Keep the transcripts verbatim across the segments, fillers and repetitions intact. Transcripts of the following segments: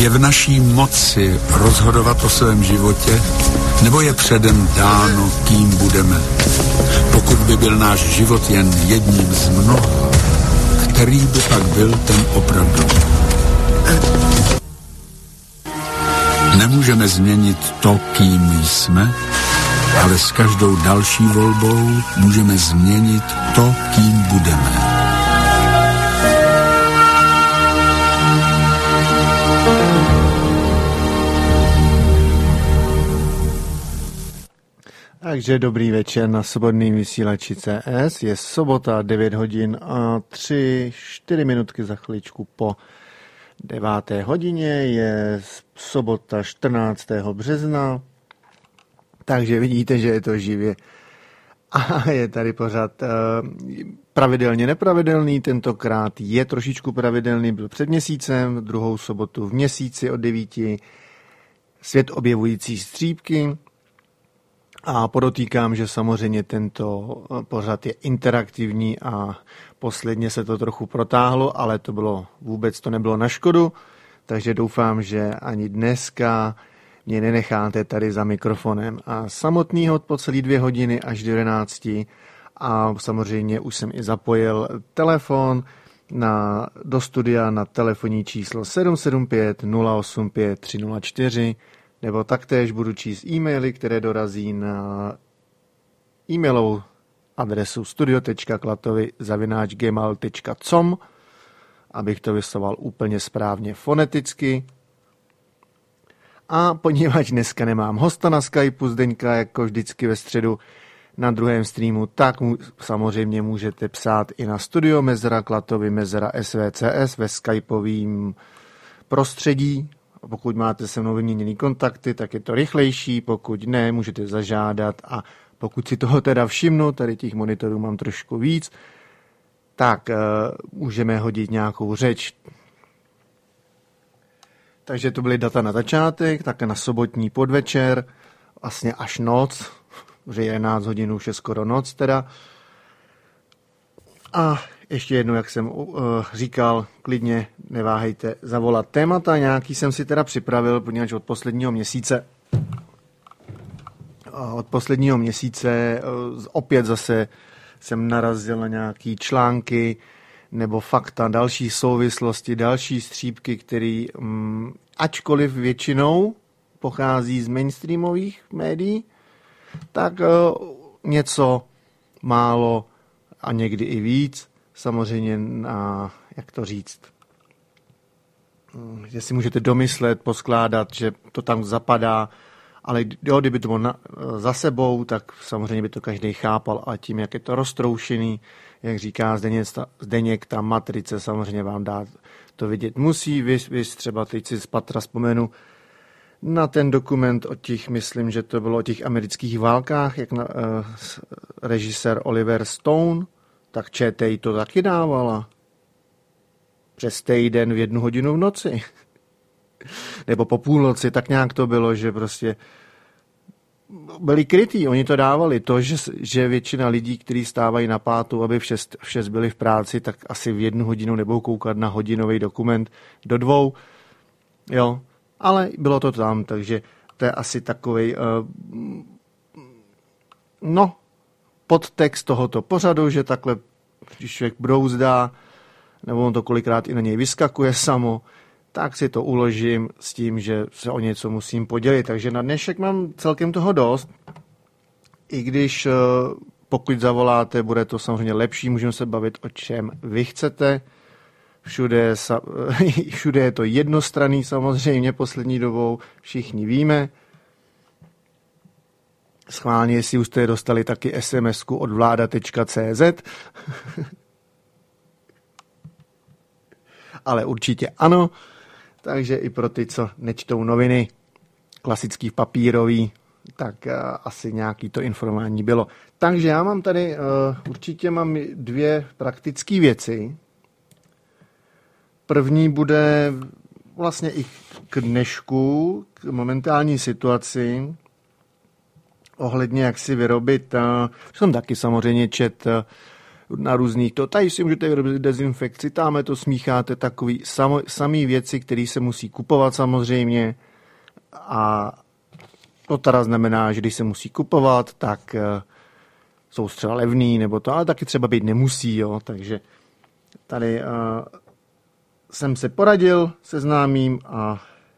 Je v naší moci rozhodovat o svém životě, nebo je předem dáno, kým budeme? Pokud by byl náš život jen jedním z mnoha, který by pak byl ten opravdový? Nemůžeme změnit to, kým jsme, ale s každou další volbou můžeme změnit to, kým budeme. Takže dobrý večer na svobodným vysílači C S. Je sobota, devět hodin a tři, čtyři minutky za chviličku po deváté hodině. Je sobota čtrnáctého března, takže vidíte, že je to živě. A je tady pořád uh, pravidelně nepravidelný, tentokrát je trošičku pravidelný, byl před měsícem, druhou sobotu v měsíci od devíti, svět objevující střípky. A podotýkám, že samozřejmě tento pořad je interaktivní a posledně se to trochu protáhlo, ale to bylo vůbec to nebylo na škodu, takže doufám, že ani dneska mě nenecháte tady za mikrofonem. A samotnýho po celý dvě hodiny až do jedenácti a samozřejmě už jsem i zapojil telefon na, do studia na telefonní číslo sedm sedm pět nula osm pět tři nula čtyři, nebo taktéž budu číst e-maily, které dorazí na e-mailovou adresu studio tečka klatovy zavináč gmail tečka com, abych to vysloval úplně správně foneticky. A poněvadž dneska nemám hosta na Skypeu Zdeňka, jako vždycky ve středu na druhém streamu, tak mu, samozřejmě můžete psát i na studio mezera klatovy mezera S V C S ve skypovým prostředí. Pokud máte se mnou vyměněný kontakty, tak je to rychlejší, pokud ne, můžete zažádat a pokud si toho teda všimnu, tady těch monitorů mám trošku víc, tak uh, můžeme hodit nějakou řeč. Takže to byly data na začátek, také na sobotní podvečer, vlastně až noc, že jedenáct hodin už je skoro noc teda. A ještě jednou, jak jsem uh, říkal, klidně neváhejte zavolat témata. Nějaký jsem si teda připravil, poněvadž od posledního měsíce uh, od posledního měsíce uh, opět zase jsem narazil na nějaký články nebo fakta, další souvislosti, další střípky, které um, ačkoliv většinou pochází z mainstreamových médií, tak uh, něco málo a někdy i víc, samozřejmě na, jak to říct, že si můžete domyslet, poskládat, že to tam zapadá, ale jo, kdyby to bylo na, za sebou, tak samozřejmě by to každý chápal, a tím, jak je to roztroušený, jak říká Zdeněk, Zdeněk ta matrice samozřejmě vám dá to vidět musí, vy, vy třeba teď si z patra vzpomenu na ten dokument o těch, myslím, že to bylo o těch amerických válkách, jak na, uh, režisér Oliver Stone, tak Č T to taky dávala. Přes týden v jednu hodinu v noci. Nebo po půlnoci, tak nějak to bylo, že prostě byli krytí, oni to dávali. To, že, že většina lidí, kteří stávají na pátou, aby v šest, v šest byli v práci, tak asi v jednu hodinu nebudou koukat na hodinový dokument do dvou. Jo, ale bylo to tam, takže to je asi takovej uh, no, podtext tohoto pořadu, že takhle, když člověk brouzdá, nebo on to kolikrát i na něj vyskakuje samo, tak si to uložím s tím, že se o něco musím podělit. Takže na dnešek mám celkem toho dost. I když pokud zavoláte, bude to samozřejmě lepší, můžeme se bavit o čem vy chcete. Všude, všude je to jednostranný samozřejmě poslední dobou, všichni víme. Schválně, jestli už jste dostali taky es em esku od vláda tečka cé zet. Ale určitě ano. Takže i pro ty, co nečtou noviny, klasický papírový, tak uh, asi nějaký to informování bylo. Takže já mám tady, uh, určitě mám dvě praktické věci. První bude vlastně i k dnešku, k momentální situaci, ohledně jak si vyrobit, uh, jsem taky samozřejmě čet uh, na různých to, tady si můžete vyrobit dezinfekci, tamhle to smícháte, takový samo, samý věci, které se musí kupovat samozřejmě a to teda znamená, že když se musí kupovat, tak uh, jsou třeba levný nebo to, ale taky třeba být nemusí, jo, takže tady uh, jsem se poradil se známým a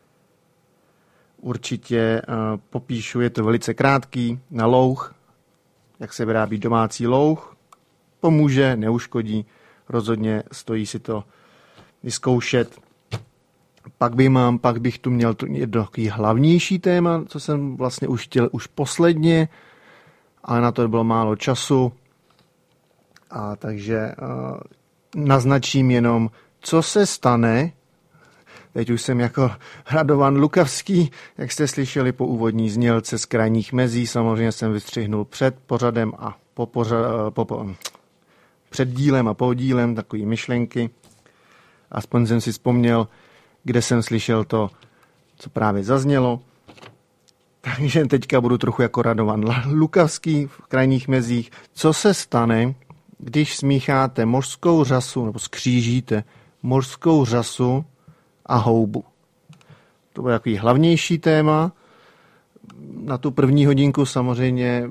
určitě uh, popíšu, je to velice krátký, na louh, jak se vyrábí domácí louh, pomůže, neuškodí, rozhodně stojí si to vyzkoušet. Pak, by mám, pak bych tu měl tu jedno takový hlavnější téma, co jsem vlastně už chtěl už posledně, ale na to bylo málo času. A takže uh, naznačím jenom, co se stane. Teď už jsem jako Radovan Lukavský, jak jste slyšeli po úvodní znělce z krajních mezí. Samozřejmě jsem vystřihnul před pořadem a po, pořad, po, po před dílem a po dílem takové myšlenky. Aspoň jsem si vzpomněl, kde jsem slyšel to, co právě zaznělo. Takže teďka budu trochu jako Radovan Lukavský v krajních mezích. Co se stane, když smícháte mořskou řasu, nebo skřížíte mořskou řasu a houbu? To bude takový hlavnější téma. Na tu první hodinku samozřejmě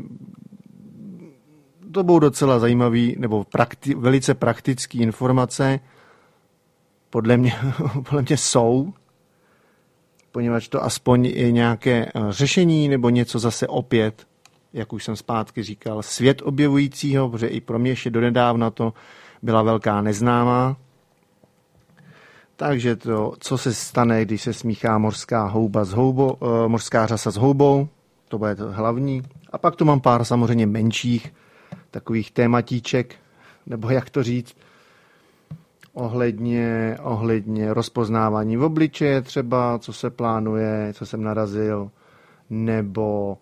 to budou docela zajímavý, nebo prakti- velice praktické informace. Podle mě, podle mě jsou, poněvadž to aspoň je nějaké řešení nebo něco zase opět, jak už jsem zpátky říkal, svět objevujícího, protože i pro mě ještě donedávna to byla velká neznámá. Takže to, co se stane, když se smíchá mořská houba s houbou, mořská řasa s houbou, to bude to hlavní. A pak tu mám pár samozřejmě menších takových tématíček, nebo jak to říct, ohledně, ohledně rozpoznávání v obličeje třeba, co se plánuje, co jsem narazil, nebo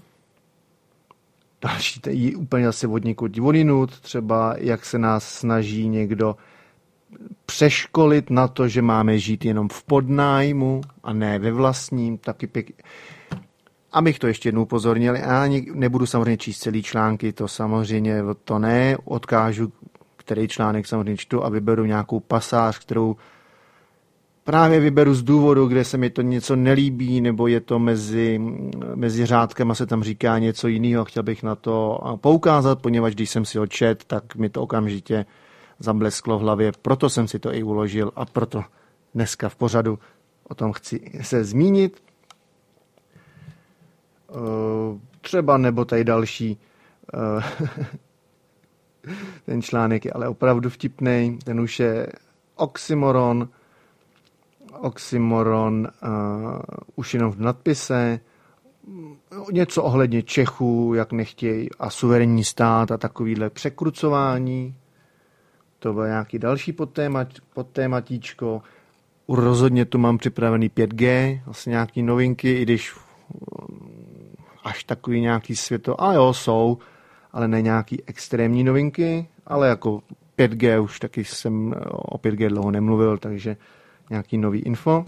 další, tady úplně zase od někud odinut, třeba jak se nás snaží někdo přeškolit na to, že máme žít jenom v podnájmu a ne ve vlastním, taky pěk... Abych to ještě jednou upozornil, já nebudu samozřejmě číst celý články, to samozřejmě to ne, odkážu, který článek samozřejmě čtu a vyberu nějakou pasáž, kterou právě vyberu z důvodu, kde se mi to něco nelíbí, nebo je to mezi, mezi řádkama se tam říká něco jiného, chtěl bych na to poukázat, poněvadž když jsem si ho čet, tak mi to okamžitě zablesklo v hlavě, proto jsem si to i uložil a proto dneska v pořadu o tom chci se zmínit. Třeba nebo tady další ten článek je ale opravdu vtipnej, ten už je oxymoron, oxymoron uh, už jenom v nadpise, něco ohledně Čechů, jak nechtějí a suverénní stát a takovýhle překrucování. To byl nějaký další podtémat, podtématíčko. Rozhodně tu mám připravený pět G, vlastně nějaký novinky, i když až takový nějaký světo, ale jo, jsou, ale ne nějaký extrémní novinky, ale jako pět G už taky jsem o pět G dlouho nemluvil, takže nějaký nový info.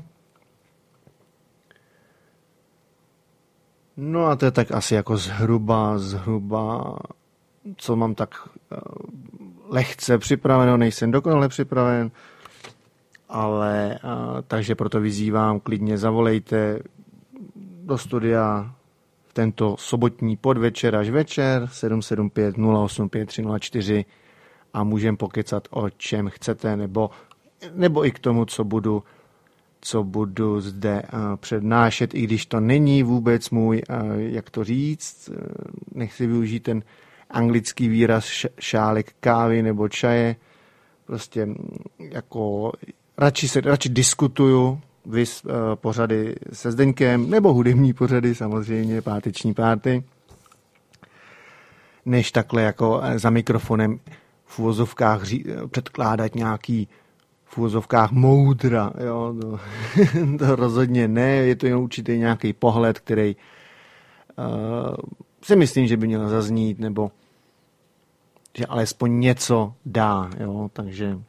No a to je tak asi jako zhruba, zhruba, co mám tak lehce připraveno, nejsem dokonale připraven, ale takže proto vyzývám, klidně zavolejte do studia v tento sobotní podvečer až večer sedm sedm pět nula osm pět tři nula čtyři a můžeme pokecat o čem chcete, nebo, nebo i k tomu, co budu, co budu zde uh, přednášet, i když to není vůbec můj, uh, jak to říct, uh, nechci využít ten anglický výraz š- šálek kávy nebo čaje, prostě jako radši, se, radši diskutuju, vys uh, pořady se Zdeňkem, nebo hudební pořady, samozřejmě, páteční párty, než takhle jako za mikrofonem v uvozovkách ří- předkládat nějaký v uvozovkách moudra. Jo, to, to rozhodně ne, je to jen určitý nějaký pohled, který uh, si myslím, že by měl zaznít, nebo že alespoň něco dá. Jo, takže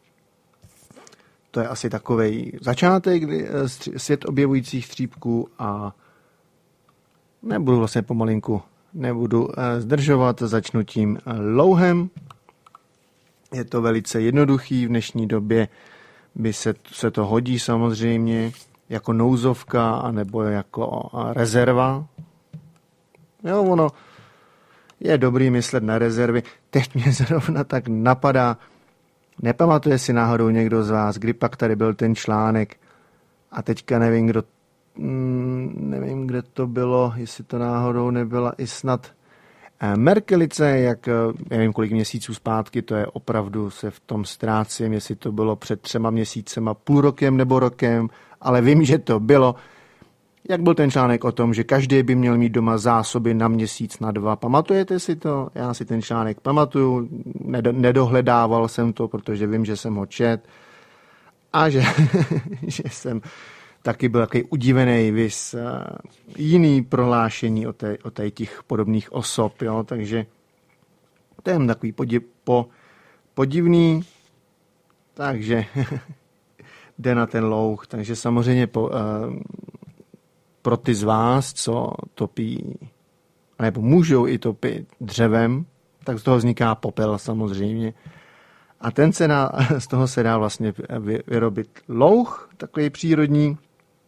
to je asi takovej začátek svět objevujících střípků a nebudu vlastně pomalinku, nebudu zdržovat, začnu tím louhem. Je to velice jednoduchý, v dnešní době by se, se to hodí samozřejmě jako nouzovka anebo jako rezerva. Jo, ono je dobrý myslet na rezervy. Teď mě zrovna tak napadá, nepamatuje si náhodou někdo z vás, kdy pak tady byl ten článek a teďka nevím, kdo, nevím, kde to bylo, jestli to náhodou nebyla i snad Merkelice, jak nevím, kolik měsíců zpátky, to je opravdu, se v tom ztrácím, jestli to bylo před třema měsícema, půl rokem nebo rokem, ale vím, že to bylo. Jak byl ten článek o tom, že každý by měl mít doma zásoby na měsíc, na dva. Pamatujete si to? Já si ten článek pamatuju, nedohledával jsem to, protože vím, že jsem ho čet a že, že jsem taky byl takový udivený vys jiný prohlášení o, té, o té těch podobných osob. Jo? Takže to je takový podiv, po, podivný. Takže jde na ten louh. Takže samozřejmě po, uh, pro ty z vás, co topí, nebo můžou i topit dřevem, tak z toho vzniká popel samozřejmě. A ten se dá, z toho se dá vlastně vyrobit louh, takový přírodní.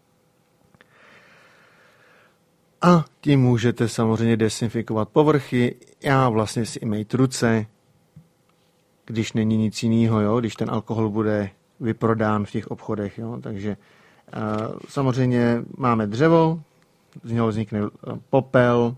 A tím můžete samozřejmě dezinfikovat povrchy. Já vlastně si i mejt ruce, když není nic jiného, jo? Když ten alkohol bude vyprodán v těch obchodech. Jo? Takže uh, samozřejmě máme dřevo, z něho vznikne popel,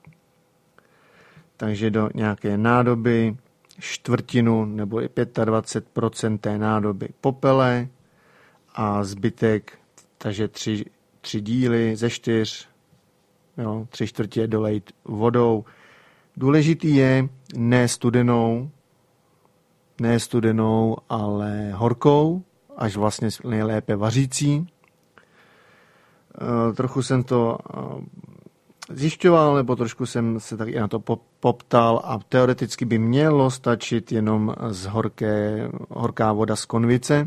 takže do nějaké nádoby čtvrtinu nebo i dvacet pět procent té nádoby popele a zbytek, takže tři, tři díly ze čtyř, jo, tři čtvrtě dolejt vodou. Důležitý je ne studenou, ne studenou, ale horkou, až vlastně nejlépe vařící. E, trochu jsem to zjišťoval, nebo trošku jsem se tak i na to poptal a teoreticky by mělo stačit jenom z horké, horká voda z konvice,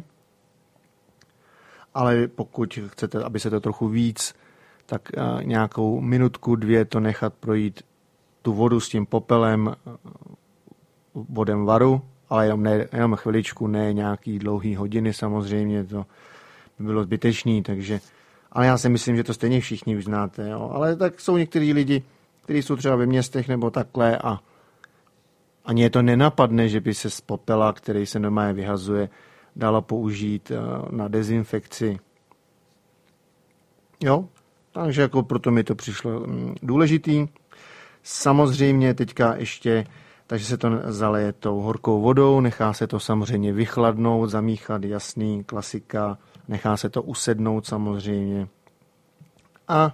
ale pokud chcete, aby se to trochu víc, tak nějakou minutku, dvě to nechat projít tu vodu s tím popelem vodem varu, ale jenom, ne, jenom chviličku, ne nějaký dlouhý hodiny samozřejmě, to by bylo zbytečný, takže ale já si myslím, že to stejně všichni už znáte, jo. Ale tak jsou některý lidi, kteří jsou třeba ve městech nebo takhle a ani je to nenapadne, že by se z popela, který se normálně vyhazuje, dalo použít na dezinfekci. Jo, takže jako proto mi to přišlo důležitý. Samozřejmě teďka ještě, takže se to zaleje tou horkou vodou, nechá se to samozřejmě vychladnout, zamíchat, jasný, klasika, nechá se to usednout samozřejmě. A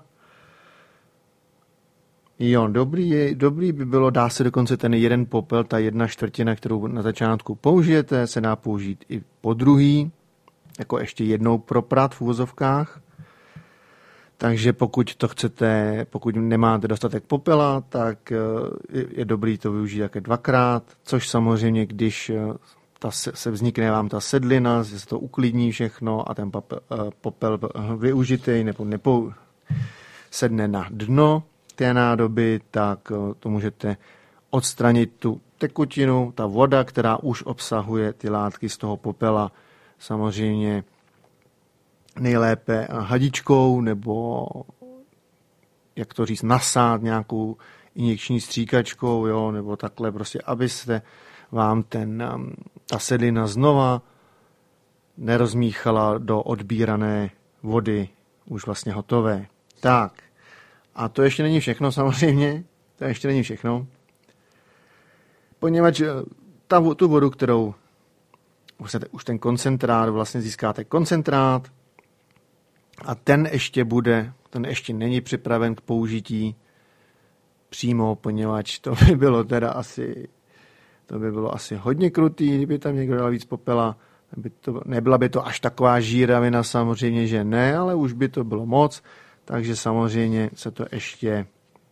jo, dobrý, dobrý by bylo, dá se dokonce ten jeden popel, ta jedna čtvrtina, kterou na začátku použijete, se dá použít i po druhý, jako ještě jednou proprat v uvozovkách. Takže pokud to chcete, pokud nemáte dostatek popela, tak je, je dobrý to využít také dvakrát, což samozřejmě, když ta se, se vznikne vám ta sedlina, že se to uklidní všechno a ten popel, popel využitý nebo nepou, sedne na dno té nádoby, tak to můžete odstranit tu tekutinu, ta voda, která už obsahuje ty látky z toho popela, samozřejmě nejlépe hadičkou nebo, jak to říct, nasát nějakou injekční stříkačkou, jo, nebo takhle, prostě, abyste vám ten, ta sedlina znova nerozmíchala do odbírané vody, už vlastně hotové. Tak, a to ještě není všechno samozřejmě, to ještě není všechno, poněvadž ta, tu vodu, kterou už ten koncentrát, vlastně získáte koncentrát a ten ještě bude, ten ještě není připraven k použití přímo, poněvadž to by bylo teda asi To by bylo asi hodně krutý, kdyby tam někdo dal víc popela. By to, nebyla by to až taková žíravina, samozřejmě, že ne, ale už by to bylo moc. Takže samozřejmě se to ještě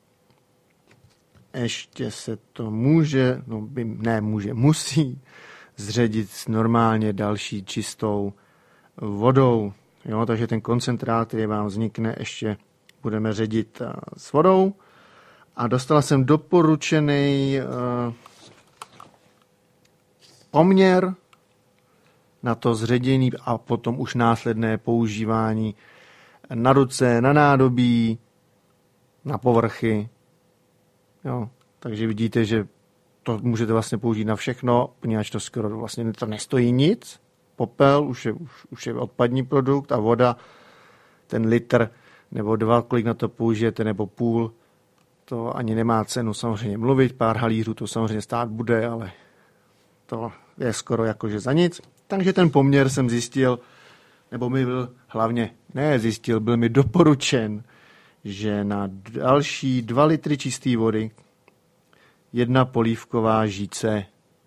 ještě se to může, no by, ne může, musí zředit s normálně další čistou vodou. Jo, takže ten koncentrát, který vám vznikne, ještě budeme ředit s vodou. A dostala jsem doporučený poměr na to zředění a potom už následné používání na ruce, na nádobí, na povrchy. Jo. Takže vidíte, že to můžete vlastně použít na všechno, poněvadž to skoro vlastně to nestojí nic. Popel už je, už, už je odpadní produkt a voda, ten litr nebo dva, kolik na to použijete, nebo půl, to ani nemá cenu samozřejmě mluvit. Pár halířů to samozřejmě stát bude, ale to je skoro jakože za nic. Takže ten poměr jsem zjistil, nebo mi byl hlavně, ne zjistil, byl mi doporučen, že na další dva litry čisté vody jedna polívková žíce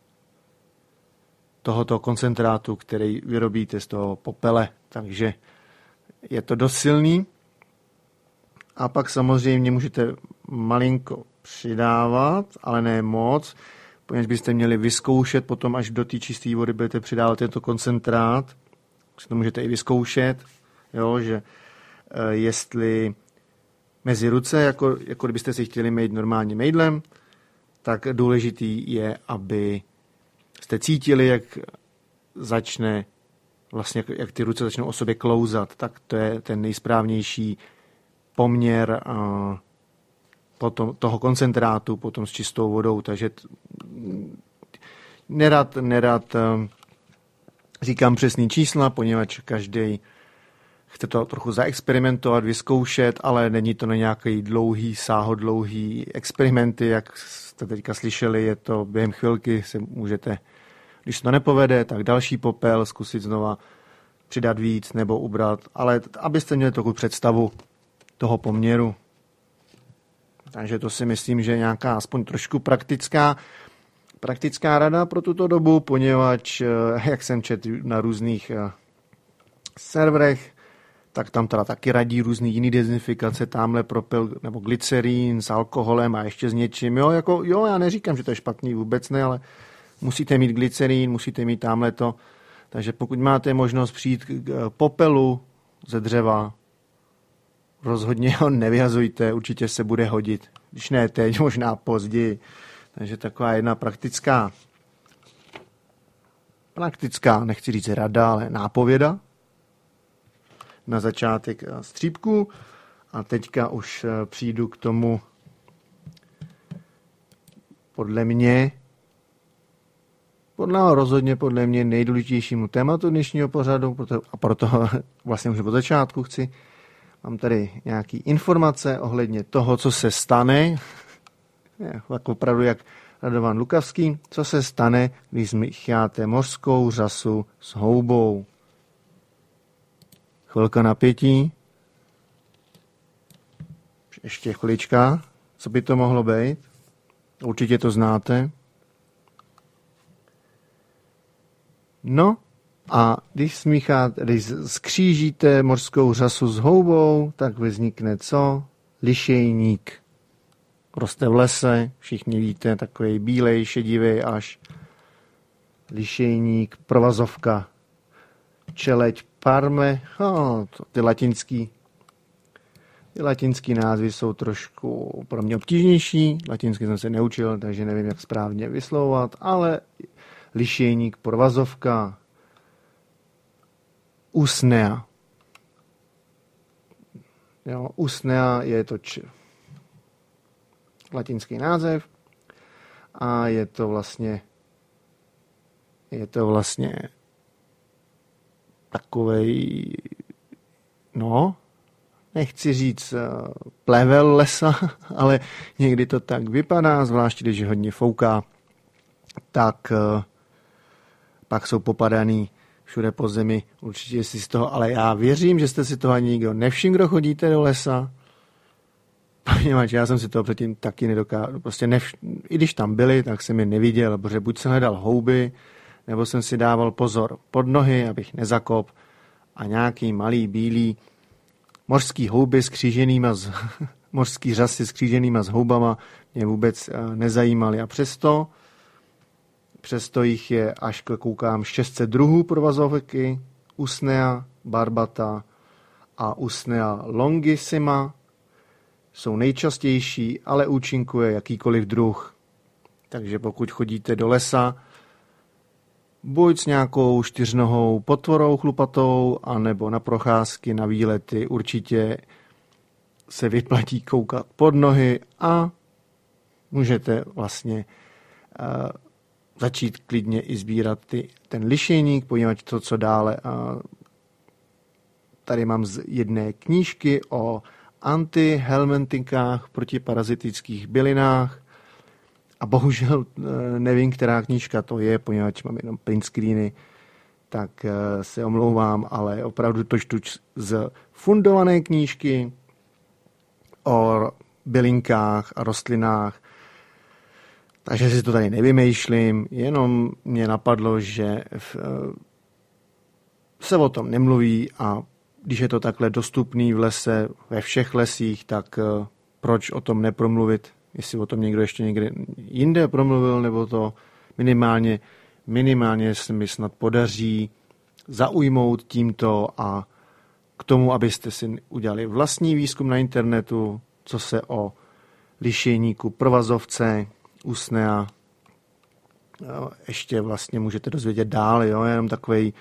tohoto koncentrátu, který vyrobíte z toho popele. Takže je to dost silný. A pak samozřejmě můžete malinko přidávat, ale ne moc, protože byste měli vyzkoušet potom, až do té čisté vody budete přidávat tento koncentrát. Si to můžete i vyzkoušet, jo, že e, jestli mezi ruce, jako, jako kdybyste si chtěli mít normálně mejdlem, tak důležitý je, aby jste cítili, jak začne, vlastně jak ty ruce začnou o sobě klouzat, tak to je ten nejsprávnější poměr uh, potom, toho koncentrátu potom s čistou vodou, takže t, nerad, nerad uh, říkám přesný čísla, poněvadž každý chce to trochu zaexperimentovat, vyzkoušet, ale není to na nějaký dlouhý, sáhodlouhý experimenty, jak jste teďka slyšeli, je to během chvilky, se můžete, když to nepovede, tak další popel, zkusit znova přidat víc nebo ubrat, ale abyste měli trochu představu toho poměru. Takže to si myslím, že je nějaká aspoň trošku praktická, praktická rada pro tuto dobu, poněvadž, jak jsem četl na různých serverech, tak tam teda taky radí různý jiný dezinfikace, tamhle propil nebo glycerín s alkoholem a ještě s něčím. Jo, jako, jo, já neříkám, že to je špatný, vůbec ne, ale musíte mít glycerín, musíte mít tamhle to. Takže pokud máte možnost přijít k popelu ze dřeva, rozhodně ho nevyhazujte, určitě se bude hodit. Když ne teď, možná později. Takže taková jedna praktická, praktická, nechci říct rada, ale nápověda na začátek střípku. A teďka už přijdu k tomu, podle mě, podle rozhodně podle mě nejdůležitějšímu tématu dnešního pořadu, proto, a proto vlastně už po začátku chci, mám tady nějaké informace ohledně toho, co se stane, tak opravdu jak Radovan Lukavský, co se stane, když smícháte mořskou řasu s houbou. Chvilka napětí. Ještě chvilička. Co by to mohlo být? Určitě to znáte. No a když smícháte, když skřížíte mořskou řasu s houbou, tak vznikne co? Lišejník. Roste v lese, všichni víte, takový bílej, šedivý až. Lišejník, provazovka, čeleď, parme, oh, ty latinský, ty latinský názvy jsou trošku pro mě obtížnější, latinsky jsem se neučil, takže nevím, jak správně vyslovovat, ale lišejník, provazovka, usnea. Jo, usnea je to č... latinský název a je to vlastně je to vlastně takovej, no, nechci říct plevel lesa, ale někdy to tak vypadá, zvláště když hodně fouká, tak pak jsou popadaný všude po zemi, určitě si z toho, ale já věřím, že jste si toho ani nikdo nevšiml, kdo chodíte do lesa, poněvadž já jsem si toho předtím taky nedokázal, prostě nevš- i když tam byli, tak jsem je neviděl, protože buď jsem hledal houby, nebo jsem si dával pozor pod nohy, abych nezakop, a nějaký malý bílý mořský houby s kříženýma, z, mořský řasy s kříženýma s houbama mě vůbec nezajímaly. A přesto, přesto jich je, až koukám, šest set druhů provazovky, Usnea barbata a Usnea longissima jsou nejčastější, ale účinkuje jakýkoliv druh. Takže pokud chodíte do lesa, buď s nějakou čtyřnohou potvorou chlupatou, anebo na procházky, na výlety. Určitě se vyplatí koukat pod nohy a můžete vlastně uh, začít klidně i sbírat ty, ten lišejník, podívat to, co dále. Uh, tady mám z jedné knížky o antihelmintikách, protiparazitických bylinách a bohužel uh, nevím, která knížka to je, poněvadž mám jenom print screeny, tak uh, se omlouvám, ale opravdu to čtu z fundované knížky o bylinkách a rostlinách. Takže si to tady nevymýšlím, jenom mě napadlo, že v, se o tom nemluví a když je to takhle dostupný v lese, ve všech lesích, tak proč o tom nepromluvit, jestli o tom někdo ještě někde jinde promluvil, nebo to minimálně, minimálně se mi snad podaří zaujmout tímto a k tomu, abyste si udělali vlastní výzkum na internetu, co se o lišejníku provazovce, usnea ještě vlastně můžete dozvědět dál, jo, jenom takovej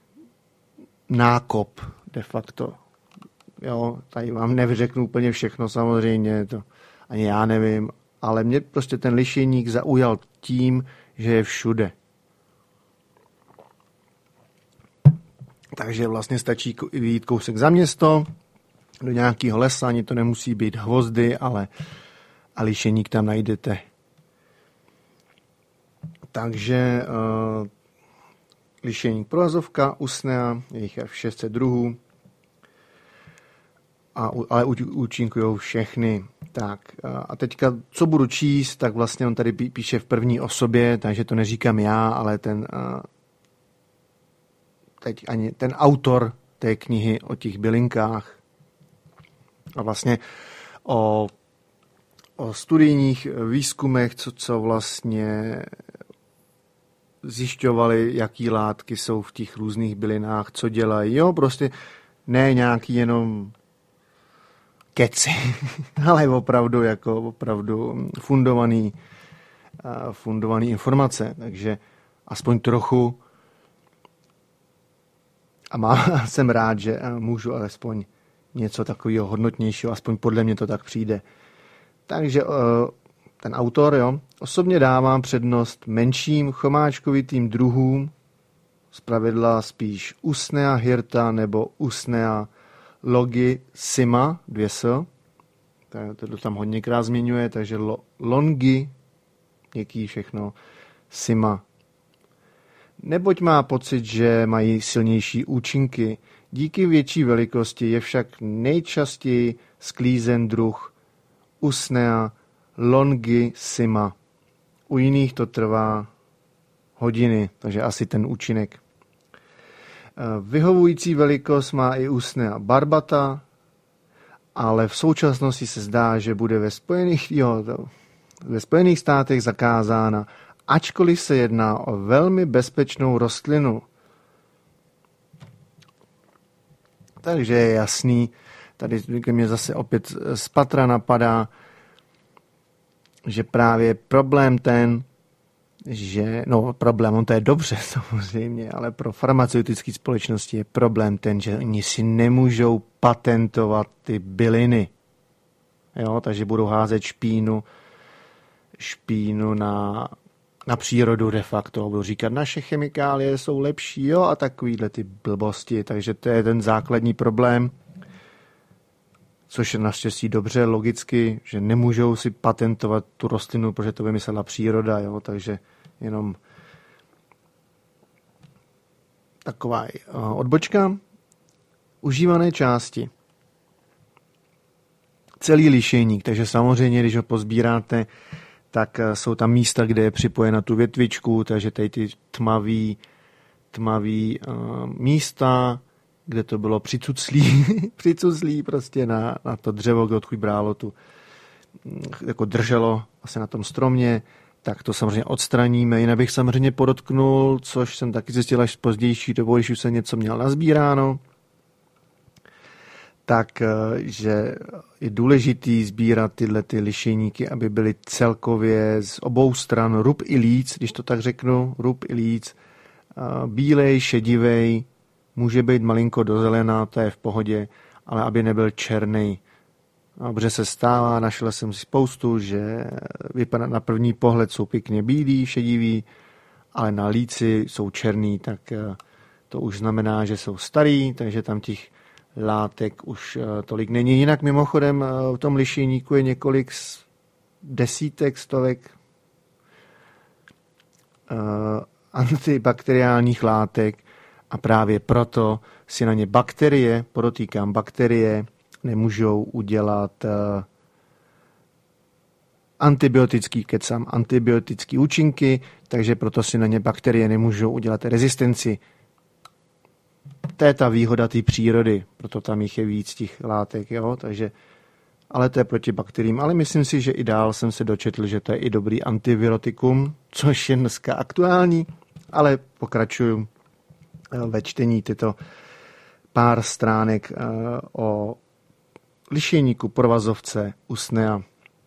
nákop de facto. Jo, tady vám nevyřeknu úplně všechno, samozřejmě, to ani já nevím, ale mě prostě ten lišejník zaujal tím, že je všude. Takže vlastně stačí vyjít kousek za město, do nějakého lesa, ani to nemusí být hvozdy, ale a lišejník tam najdete. Takže uh, lišejník provazovka, usnea, je jich šest set druhů, a, ale účinkují všechny. Tak uh, a teďka, co budu číst, tak vlastně on tady píše v první osobě, takže to neříkám já, ale ten uh, teď ani ten autor té knihy o těch bylinkách a vlastně o, o studijních výzkumech, co, co vlastně zjišťovali, jaký látky jsou v těch různých bylinách, co dělají. Jo, prostě ne nějaký jenom keci, ale opravdu jako opravdu fundovaný, fundovaný informace. Takže aspoň trochu a má, jsem rád, že můžu alespoň něco takového hodnotnějšího, aspoň podle mě to tak přijde. Takže ten autor, jo, osobně dávám přednost menším chomáčkovitým druhům, zpravidla spíš Usnea hirta nebo Usnea longissima, dvě s, to tam hodněkrát zmiňuje, takže lo, longi, něký všechno, sima. Neboť má pocit, že mají silnější účinky. Díky větší velikosti je však nejčastěji sklízen druh Usnea longissima. U jiných to trvá hodiny, takže asi ten účinek. Vyhovující velikost má i Usnea barbata, ale v současnosti se zdá, že bude ve Spojených, jo, ve Spojených státech zakázána, ačkoliv se jedná o velmi bezpečnou rostlinu. Takže je jasný, tady mě zase opět z patra napadá, že právě problém ten, že, no problém, on to je dobře samozřejmě, ale pro farmaceutické společnosti je problém ten, že oni si nemůžou patentovat ty byliny. Jo, takže budou házet špínu, špínu na, na přírodu de facto. Budou říkat, naše chemikálie jsou lepší, jo, a takovýhle ty blbosti. Takže to je ten základní problém, což je naštěstí dobře, logicky, že nemůžou si patentovat tu rostlinu, protože to vymyslela příroda, jo, takže jenom taková odbočka. Užívané části. Celý lišejník, takže samozřejmě, když ho pozbíráte, tak jsou tam místa, kde je připojena tu větvičku, takže tady ty tmavý, tmavý uh, místa, kde to bylo přicuclý, přicuclý prostě na, na to dřevo, kde odkud brálo tu, jako drželo vlastně na tom stromě, tak to samozřejmě odstraníme. Jinak bych samozřejmě podotknul, což jsem taky zjistil až pozdější dobou, když už se něco měl nazbíráno, tak že je důležitý sbírat tyhle ty lišejníky, aby byly celkově z obou stran rub i líc, když to tak řeknu, rub i líc, bílej, šedivej, může být malinko do zelená, to je v pohodě, ale aby nebyl černý. Dobře se stává, našel jsem si spoustu, že vypadá na první pohled jsou pěkně bílý, šedivý, ale na líci jsou černý, tak to už znamená, že jsou starý, takže tam těch látek už tolik není. Jinak mimochodem v tom lišejníku je několik desítek, stovek uh, antibakteriálních látek a právě proto si na ně bakterie, podotýkám bakterie, nemůžou udělat uh, antibiotický kecam, antibiotický účinky, takže proto si na ně bakterie nemůžou udělat rezistenci. To je ta výhoda té přírody, proto tam jich je víc těch látek, jo? Takže, ale to je proti bakteriím. Ale myslím si, že i dál jsem se dočetl, že to je i dobrý antivirotikum, což je dneska aktuální, ale pokračuju ve čtení tyto pár stránek o lišejníku provazovce Usnea.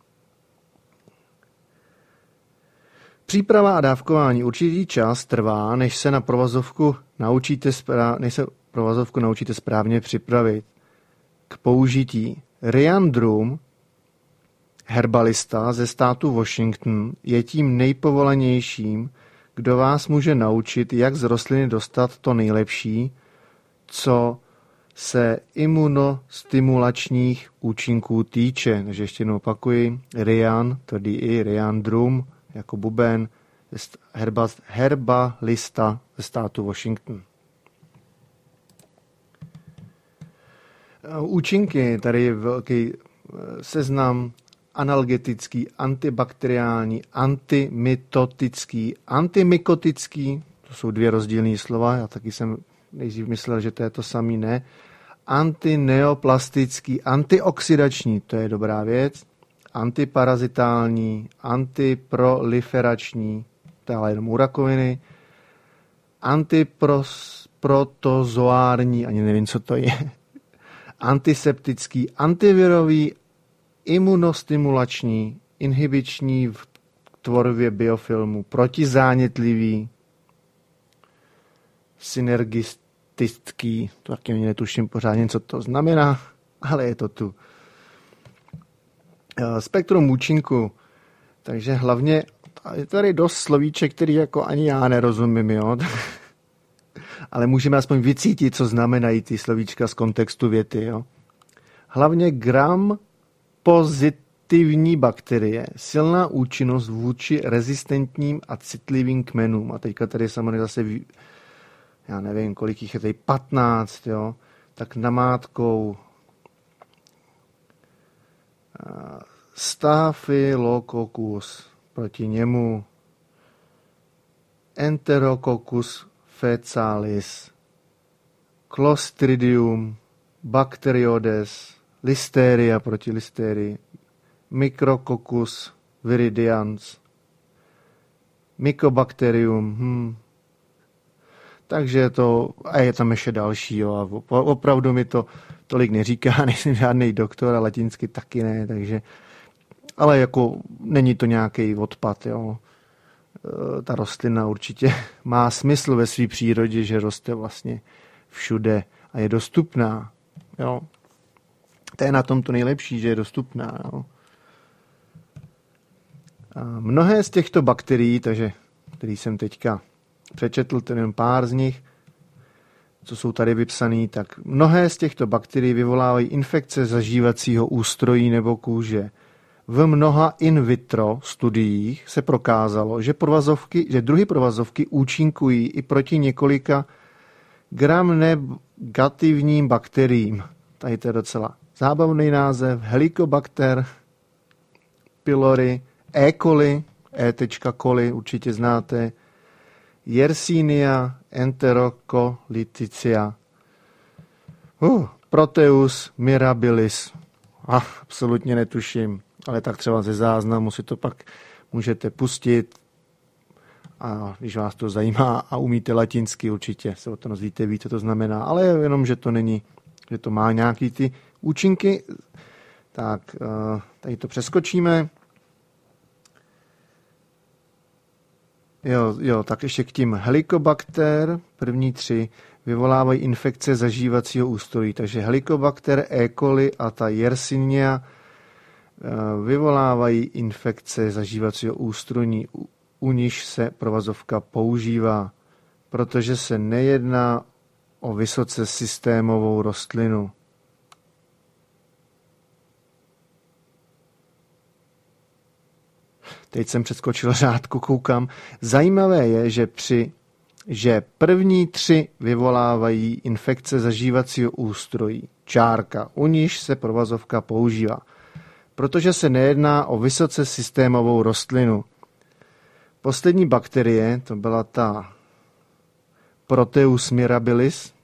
Příprava a dávkování určitý čas trvá, než se na provazovku naučíte, správ, než se provazovku naučíte správně připravit. K použití Ryan Drum, herbalista ze státu Washington, je tím nejpovolanějším, kdo vás může naučit, jak z rostliny dostat to nejlepší, co se imunostimulačních účinků týče. Takže ještě jednou opakuji, Ryan, tedy i Ryan Drum, jako buben, herba, herbalista ze státu Washington. Účinky, tady je velký seznam analgetický, antibakteriální, antimitotický, antimykotický, to jsou dvě rozdílné slova, já taky jsem nejdřív myslel, že to je to samý, ne. Antineoplastický, antioxidační, to je dobrá věc, antiparazitální, antiproliferační, to je ale jenom u rakoviny, antiprotozoární, ani nevím, co to je, antiseptický, antivirový, imunostimulační, inhibiční v tvorbě biofilmu, protizánětlivý, synergistický, to taky ani netuším pořádně, co to znamená, ale je to tu. Spektrum účinku, takže hlavně je tady dost slovíček, který jako ani já nerozumím, jo? Ale můžeme aspoň vycítit, co znamenají ty slovíčka z kontextu věty. Jo? Hlavně gram pozitivní bakterie, silná účinnost vůči rezistentním a citlivým kmenům. A teďka tady samozřejmě zase, já nevím, kolik jich je tady, patnáct, jo? Tak namátkou Staphylococcus, proti němu Enterococcus faecalis, Clostridium, Bacteroides, Listeria proti listerii, Micrococcus viridians, Mycobacterium, hm. Takže to, a je tam ještě další, jo, a opravdu mi to tolik neříká, nejsem žádný doktor a latinsky taky ne, takže, ale jako není to nějaký odpad, jo. Ta rostlina určitě má smysl ve své přírodě, že roste vlastně všude a je dostupná, jo. To je na tom to nejlepší, že je dostupná, jo. A mnohé z těchto bakterií, takže, který jsem teďka přečetl, ten pár z nich, co jsou tady vypsaný, tak mnohé z těchto bakterií vyvolávají infekce zažívacího ústrojí nebo kůže. V mnoha in vitro studiích se prokázalo, že, provazovky, že druhy provazovky účinkují i proti několika gram-negativním bakteriím. Tady to je docela zábavný název. Helicobacter pylori, E. coli, E. coli, určitě znáte, Yersinia enterocoliticea, uh, Proteus mirabilis. Ah, absolutně netuším, ale tak třeba ze záznamu si to pak můžete pustit a když vás to zajímá a umíte latinsky, určitě se o to dozvíte víc, co to znamená, ale jenom, že to není, že to má nějaký ty účinky, tak uh, tady to přeskočíme. Jo, jo, tak ještě k tím Helicobacter, první tři, vyvolávají infekce zažívacího ústrojí. Takže Helicobacter, E. coli a ta Yersinia vyvolávají infekce zažívacího ústrojí, u níž se provazovka používá, protože se nejedná o vysoce systémovou rostlinu. Teď jsem přeskočil řádku, koukám. Zajímavé je, že při že první tři vyvolávají infekce zažívacího ústrojí, čárka, u níž se provazovka používá, protože se nejedná o vysoce systémovou rostlinu. Poslední bakterie, to byla ta Proteus mirabilis,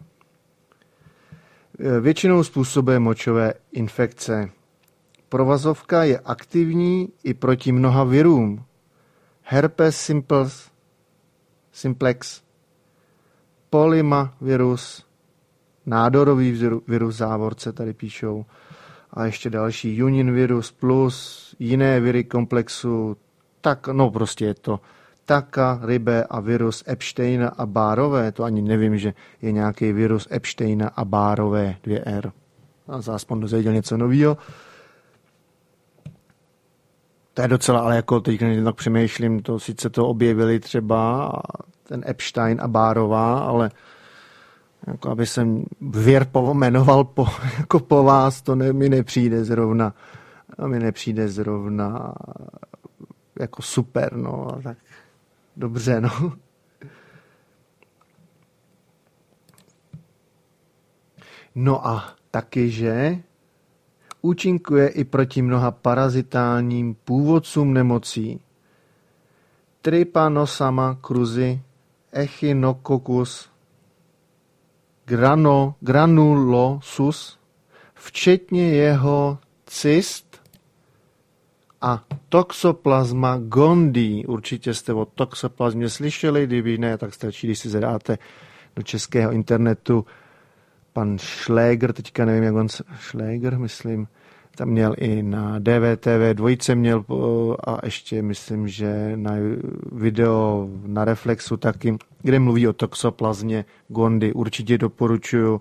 většinou způsobuje močové infekce. Provazovka je aktivní i proti mnoha virům. Herpes simplex, simplex polymavirus, nádorový virus závorce tady píšou, a ještě další Union virus plus jiné viry komplexu, tak no prostě je to Taka, Ribe a virus Epsteina a Barrové, to ani nevím, že je nějaký virus Epsteina a Barrové, dvě R. A jsem aspoň dozvěděl něco nového. To je docela, ale jako teď tak přemýšlím, to sice to objevili třeba ten Epstein a Barrová, ale jako aby jsem věr pojmenoval po, jako po vás, to ne, mi nepřijde zrovna, a mi nepřijde zrovna jako super, no, tak dobře, no. No a taky, že účinkuje i proti mnoha parazitálním původcům nemocí. Trypanosoma cruzi, Echinococcus, grano, granulosus, včetně jeho cyst a Toxoplasma gondii. Určitě jste o toxoplasmě slyšeli, kdyby ne, tak stačí, když si zadáte do českého internetu pan Schläger, teďka nevím, jak on, Schläger, myslím, tam měl i na D V T V dvojce měl a ještě myslím, že na video na Reflexu taky, kde mluví o toxoplazmě gondii. Určitě doporučuju.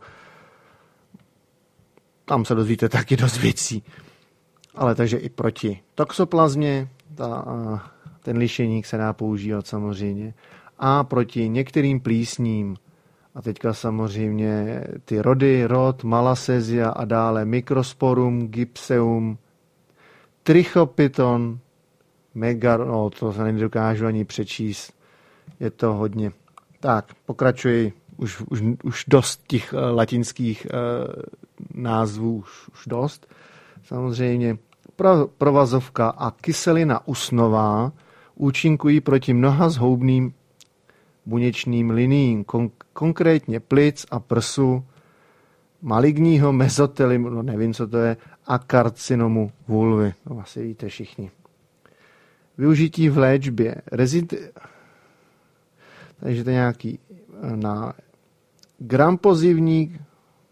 Tam se dozvíte taky dost věcí. Ale takže i proti toxoplazmě ta, ten lišeník se dá používat samozřejmě. A proti některým plísním. A teďka samozřejmě ty rody, rod, Malassezia a dále Microsporum, Gypseum, Trichopyton, Megar, no to se nedokážu ani přečíst, je to hodně. Tak, pokračuji, už, už, už dost těch uh, latinských uh, názvů, už, už dost. Samozřejmě pro, provazovka a kyselina usnová účinkují proti mnoha zhoubným buněčným liniím, kon- konkrétně plic a prsu, maligního mezotelimu, no nevím, co to je, a karcinomu vulvy. No asi víte všichni. Využití v léčbě. Rezid... Takže to je nějaký na gram-pozivník.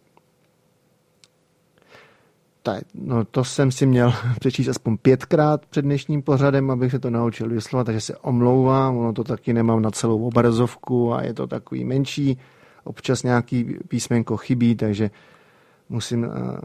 Tak, no to jsem si měl přečíst aspoň pětkrát před dnešním pořadem, abych se to naučil vyslovovat, takže se omlouvám, ono to taky nemám na celou obrazovku a je to takový menší, občas nějaký písmenko chybí, takže musím uh,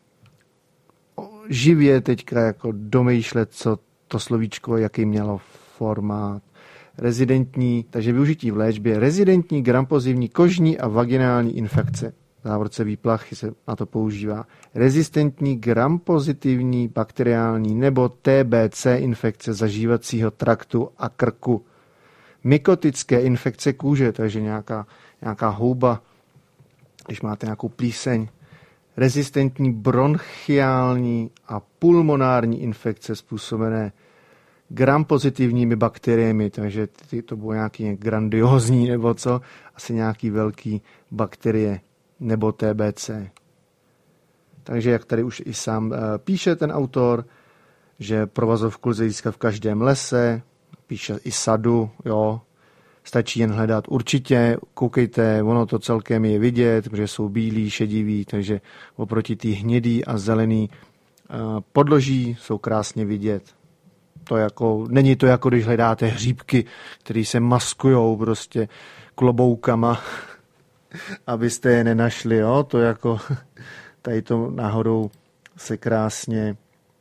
živě teďka jako domýšlet, co to slovíčko, jaký mělo formát. Rezidentní, takže využití v léčbě, rezidentní gram-pozivní kožní a vaginální infekce. Závorce výplachy se na to používá. Rezistentní gram-pozitivní bakteriální nebo T B C infekce zažívacího traktu a krku. Mykotické infekce kůže, takže nějaká, nějaká houba, když máte nějakou plíseň. Rezistentní bronchiální a pulmonární infekce způsobené gram-pozitivními bakteriemi, takže ty, to bylo nějaký grandiózní nebo co, asi nějaký velký bakterie nebo T B C. Takže jak tady už i sám uh, píše ten autor, že provazovku lze získat v každém lese, píše i sadu, jo, stačí jen hledat. Určitě, koukejte, ono to celkem je vidět, protože jsou bílí, šedivý, takže oproti tý hnědý a zelený uh, podloží jsou krásně vidět. To jako, není to jako, když hledáte hříbky, které se maskujou prostě kloboukama, abyste je nenašli, jo? To jako, tady to náhodou se krásně,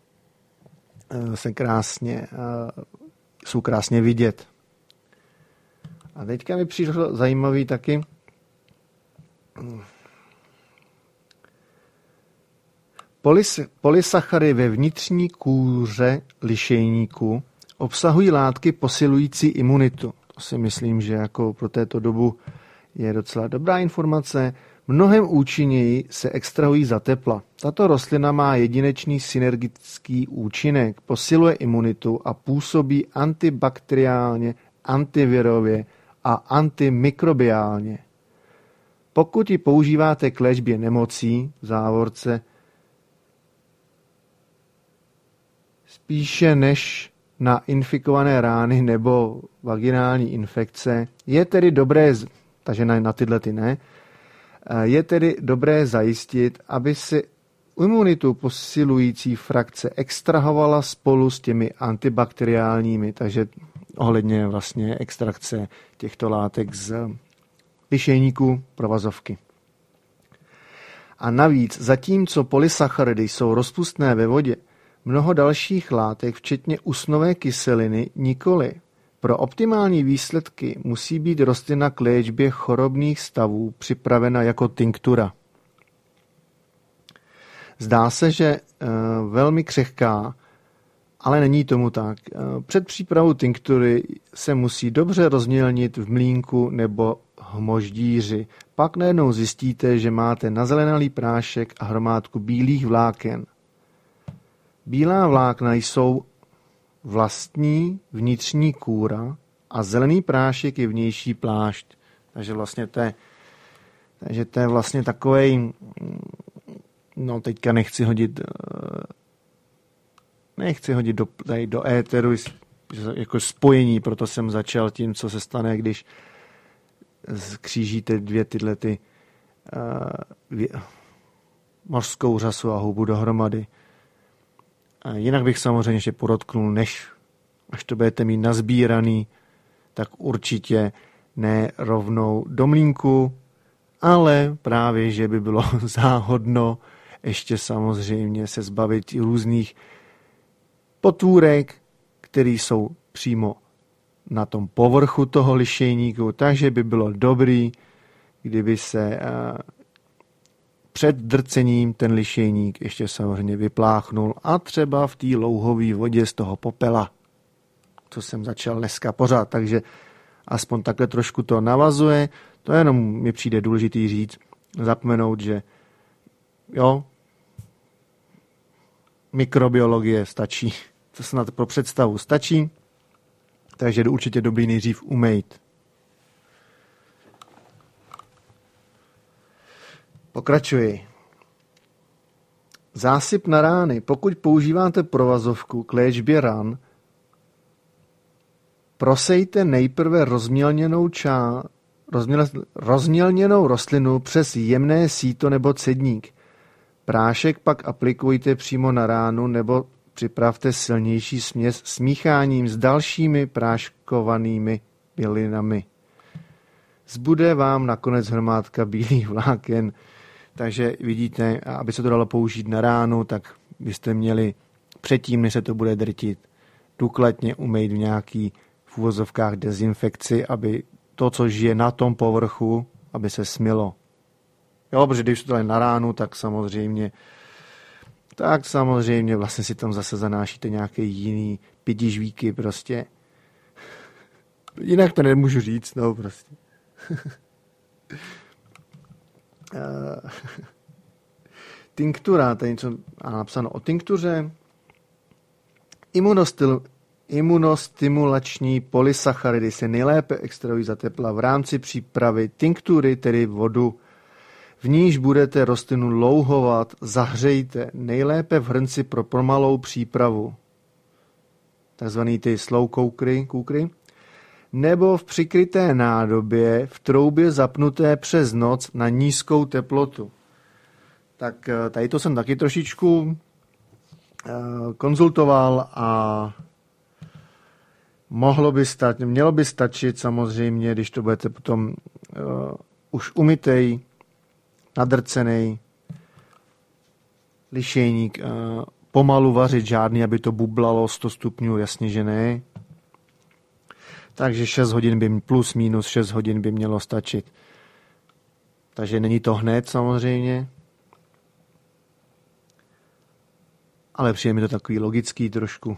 se krásně, jsou krásně vidět. A teďka mi přišlo zajímavý taky, Polys, polysachary ve vnitřní kůře lišejníku obsahují látky posilující imunitu. To si myslím, že jako pro této dobu je docela dobrá informace. Mnohem účinněji se extrahují za tepla. Tato rostlina má jedinečný synergický účinek, posiluje imunitu a působí antibakteriálně, antivirově a antimikrobiálně. Pokud ji používáte k léčbě nemocí, v závorce, spíše než na infikované rány nebo vaginální infekce, je tedy dobré, takže na, na tyhle ty ne, je tedy dobré zajistit, aby si imunitu posilující frakce extrahovala spolu s těmi antibakteriálními, takže ohledně vlastně extrakce těchto látek z lišejníku provazovky. A navíc, zatímco polysacharidy jsou rozpustné ve vodě, mnoho dalších látek, včetně usnové kyseliny, nikoli. Pro optimální výsledky musí být rostlina k léčbě chorobných stavů připravena jako tinktura. Zdá se, že e, velmi křehká, ale není tomu tak. E, před přípravou tinktury se musí dobře rozmělnit v mlýnku nebo hmoždíři. Pak najednou zjistíte, že máte nazelenalý prášek a hromádku bílých vláken. Bílá vlákna jsou vlastní vnitřní kůra a zelený prášek je vnější plášť. Takže vlastně to je, takže to je vlastně takovej, no teďka nechci hodit, nechci hodit do, tady do éteru jako spojení, proto jsem začal tím, co se stane, když skřížíte dvě tyhle ty uh, mořskou řasu a houbu dohromady. A jinak bych samozřejmě ještě podotknul, než až to budete mít nazbíraný, tak určitě ne rovnou do mlýnku, ale právě, že by bylo záhodno ještě samozřejmě se zbavit různých potvůrek, které jsou přímo na tom povrchu toho lišejníku, takže by bylo dobrý, kdyby se před drcením ten lišejník ještě samozřejmě vypláchnul a třeba v té louhové vodě z toho popela, co jsem začal dneska pořád, takže aspoň takhle trošku to navazuje. To jenom mi přijde důležitý říct, zapomenout, že jo, mikrobiologie stačí, to snad pro představu stačí, takže je určitě dobrý nejdřív umejt. Pokračuji. Zásyp na rány. Pokud používáte provazovku k léčbě ran, prosejte nejprve rozmělněnou, čá, rozměl, rozmělněnou rostlinu přes jemné síto nebo cedník. Prášek pak aplikujte přímo na ránu nebo připravte silnější směs smícháním s dalšími práškovanými bylinami. Zbude vám nakonec hromádka bílých vláken. Takže vidíte, aby se to dalo použít na ránu, tak byste měli předtím, než se to bude drtit, důkladně umýt v nějaký v uvozovkách dezinfekci, aby to, co žije na tom povrchu, aby se smylo. Jo, protože když to dali na ránu, tak samozřejmě tak samozřejmě vlastně si tam zase zanášíte nějaké jiný pidižvíky prostě. Jinak to nemůžu říct, no prostě. Uh, tinktura, tady něco napsáno o tinktuře. Imunostil, imunostimulační polysacharidy se nejlépe extrahují za tepla v rámci přípravy tinktury, tedy vodu. V níž budete rostlinu louhovat, zahřejte, nejlépe v hrnci pro pomalou přípravu. Takzvaný ty slow cookery, cookery. Nebo v přikryté nádobě v troubě zapnuté přes noc na nízkou teplotu. Tak tady to jsem taky trošičku konzultoval a Mohlo by stačit, mělo by stačit samozřejmě, když to budete potom uh, už umytej, nadrcenej lišejník, uh, pomalu vařit žádný, aby to bublalo sto stupňů, jasně, že ne. Takže šest hodin by, plus minus šest hodin by mělo stačit. Takže není to hned samozřejmě. Ale přijde mi to takový logický trošku.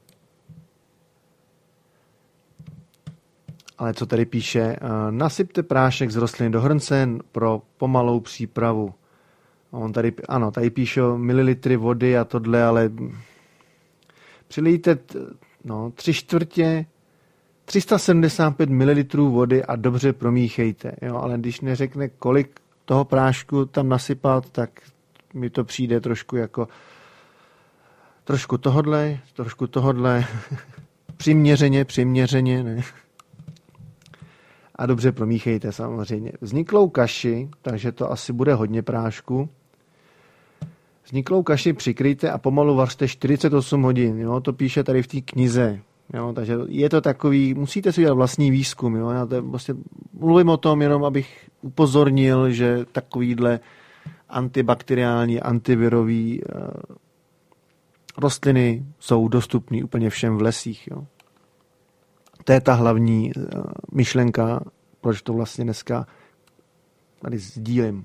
Ale co tady píše? Nasypte prášek z rostlin do hrnce pro pomalou přípravu. On tady, ano, tady píše mililitry vody a tohle, ale přilijte no, tři čtvrtě tři sta sedmdesát pět mililitrů vody a dobře promíchejte. Jo, ale když neřekne, kolik toho prášku tam nasypat, tak mi to přijde trošku jako trošku tohodle, trošku tohodle, přiměřeně, přiměřeně, ne? A dobře promíchejte samozřejmě. Vzniklou kaši, takže to asi bude hodně prášku. Vzniklou kaši přikryjte a pomalu vařte čtyřicet osm hodin. Jo? To píše tady v té knize. Jo? Takže je to takový, musíte si dělat vlastní výzkum. Jo? Já to vlastně mluvím o tom jenom, abych upozornil, že takovýhle antibakteriální, antivirový uh, rostliny jsou dostupné úplně všem v lesích. Jo? To je ta hlavní uh, myšlenka, proč to vlastně dneska tady sdílím.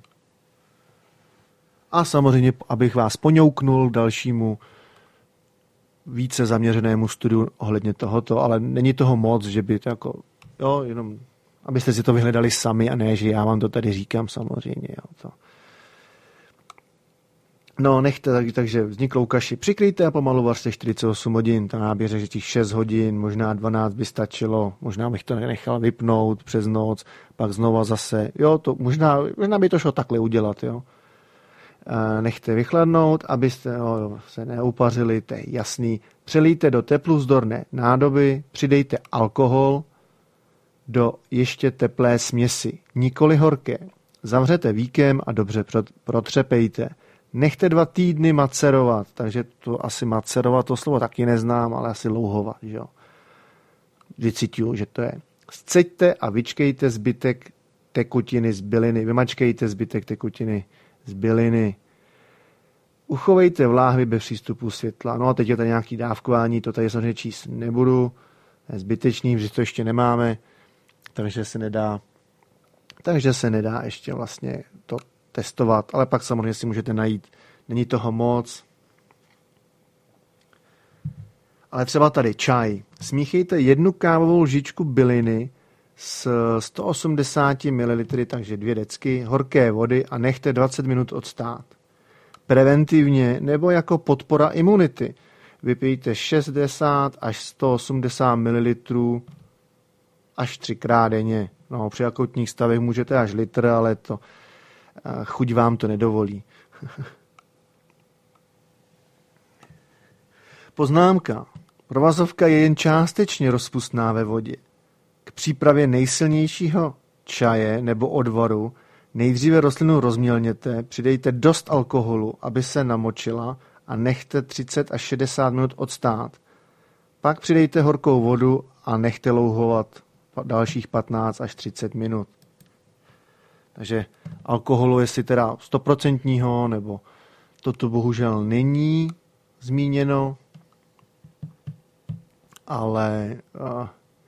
A samozřejmě, abych vás poňouknul dalšímu více zaměřenému studiu ohledně tohoto, ale není toho moc, že by to jako, jo, jenom, abyste si to vyhledali sami a ne, že já vám to tady říkám samozřejmě, jo, to. No, nechte, tak, takže vzniklou kaši přikryjte a pomalu vařte čtyřicet osm hodin, ta náběře, že těch šest hodin, možná dvanáct by stačilo, možná bych to nechal vypnout přes noc, pak znova zase, jo, to možná, možná by to šlo takhle udělat, jo. Nechte vychladnout, abyste no, se neupařili, to je jasný. Přelijte do teplovzdorné nádoby, přidejte alkohol do ještě teplé směsi, nikoli horké. Zavřete víkem a dobře protřepejte. Nechte dva týdny macerovat, takže to asi macerovat, to slovo taky neznám, ale asi louhovat, že jo. Vycituju, že to je. Sceďte a vyčkejte zbytek tekutiny z byliny, vymačkejte zbytek tekutiny z byliny. Uchovejte v láhvi bez přístupu světla. No a teď je tady nějaký dávkování, to tady samozřejmě číst nebudu. Je zbytečný, že to ještě nemáme, takže se nedá takže se nedá ještě vlastně to testovat, ale pak samozřejmě si můžete najít, není toho moc. Ale třeba tady čaj. Smíchejte jednu kávovou lžičku byliny s sto osmdesát mililitrů, takže dvě decky, horké vody a nechte dvacet minut odstát. Preventivně nebo jako podpora imunity vypijte šedesát až sto osmdesát mililitrů až třikrát denně. No, při akutních stavech můžete až litr, ale to chuť vám to nedovolí. Poznámka. Provazovka je jen částečně rozpustná ve vodě. K přípravě nejsilnějšího čaje nebo odvaru nejdříve rostlinu rozmělněte, přidejte dost alkoholu, aby se namočila a nechte třicet až šedesát minut odstát. Pak přidejte horkou vodu a nechte louhovat dalších patnáct až třicet minut. Takže alkoholu, jestli teda stoprocentního, nebo toto bohužel není zmíněno, ale uh,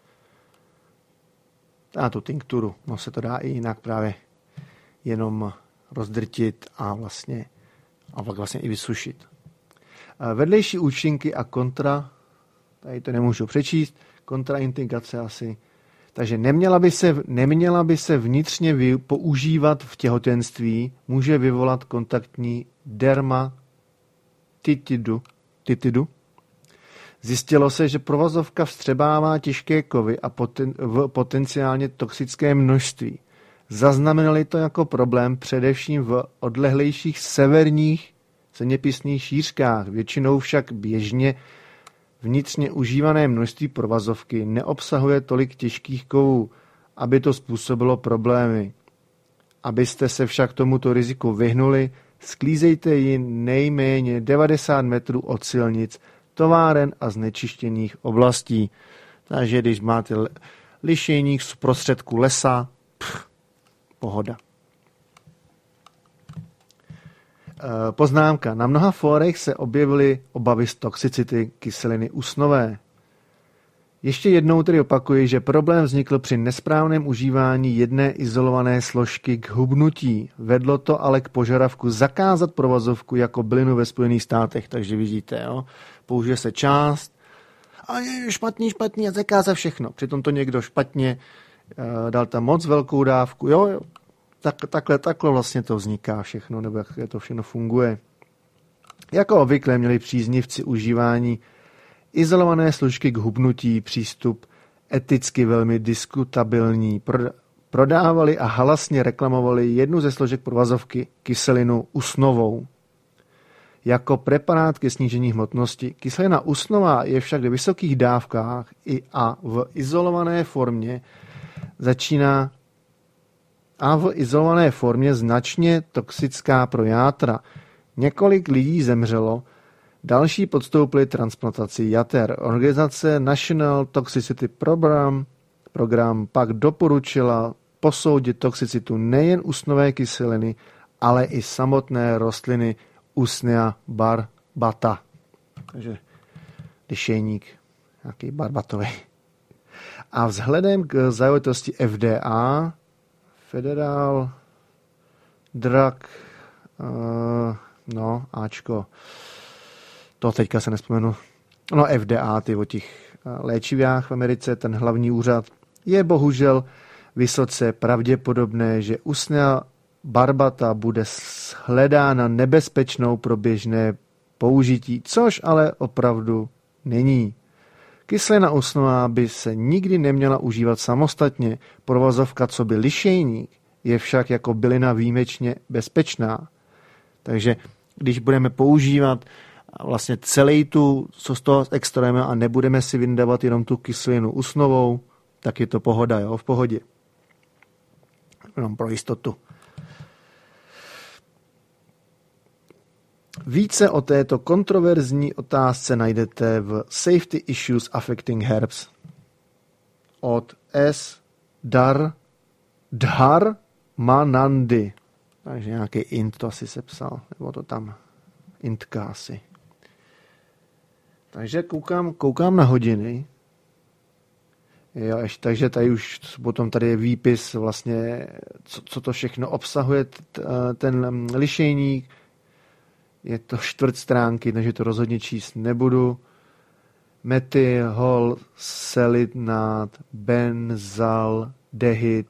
a tu tinkturu, no se to dá i jinak právě jenom rozdrtit a vlastně a pak vlastně i vysušit. Uh, vedlejší účinky a kontra, tady to nemůžu přečíst, kontraindikace asi. Takže neměla by se, neměla by se vnitřně vy, používat v těhotenství, může vyvolat kontaktní dermatitidu. Titidu. Zjistilo se, že provazovka vstřebává těžké kovy a poten, v potenciálně toxické množství. Zaznamenali to jako problém především v odlehlejších severních zeměpisných šířkách, většinou však běžně vnitřně užívané množství provazovky neobsahuje tolik těžkých kovů, aby to způsobilo problémy. Abyste se však tomuto riziku vyhnuli, sklízejte ji nejméně devadesát metrů od silnic, továren a znečištěných oblastí. Takže když máte lišejník z prostředku lesa, pff, pohoda. Poznámka. Na mnoha fórech se objevily obavy z toxicity kyseliny usnové. Ještě jednou tedy opakuji, že problém vznikl při nesprávném užívání jedné izolované složky k hubnutí. Vedlo to ale k požadavku zakázat provozovku jako bylinu ve Spojených státech. Takže vidíte, jo? Použije se část a je špatný, špatný a zakázat všechno. Přitom to někdo špatně uh, dal tam moc velkou dávku. Jo, jo. Tak, takhle, takhle vlastně to vzniká všechno, nebo jak to všechno funguje. Jako obvykle měli příznivci užívání izolované složky k hubnutí přístup eticky velmi diskutabilní. Prodávali a halasně reklamovali jednu ze složek provazovky, kyselinu usnovou, jako preparát ke snížení hmotnosti. Kyselina usnová je však ve vysokých dávkách i a v izolované formě začíná a v izolované formě značně toxická pro játra. Několik lidí zemřelo, další podstoupili transplantaci jater. Organizace National Toxicity Program, program pak doporučila posoudit toxicitu nejen usnové kyseliny, ale i samotné rostliny Usnea barbata. Takže lišejník, nějaký barbatový. A vzhledem k záležitosti F D A, Federal Drug, uh, no, Ačko, to teďka se nespomenu, no F D A, ty o těch léčivách v Americe, ten hlavní úřad, je bohužel vysoce pravděpodobné, že Usnea barbata bude shledána nebezpečnou pro běžné použití, což ale opravdu není. Kyselina usnová by se nikdy neměla užívat samostatně, provozovka co by lišejník je však jako bylina výjimečně bezpečná. Takže když budeme používat vlastně celý tu, co z toho extrajeme a nebudeme si vyndávat jenom tu kyselinu usnovou, tak je to pohoda, jo, v pohodě. Jenom pro jistotu. Více o této kontroverzní otázce najdete v Safety Issues Affecting Herbs od S. Dar, Dhar Manandy. Takže nějaký int to asi sepsal, nebo to tam intka asi. Takže koukám, koukám na hodiny. Jo, ještě, takže tady už potom tady je výpis vlastně, co, co to všechno obsahuje t, ten lišejník. Je to čtvrt stránky, takže to rozhodně číst nebudu. Methyl salicylát, benzaldehyd,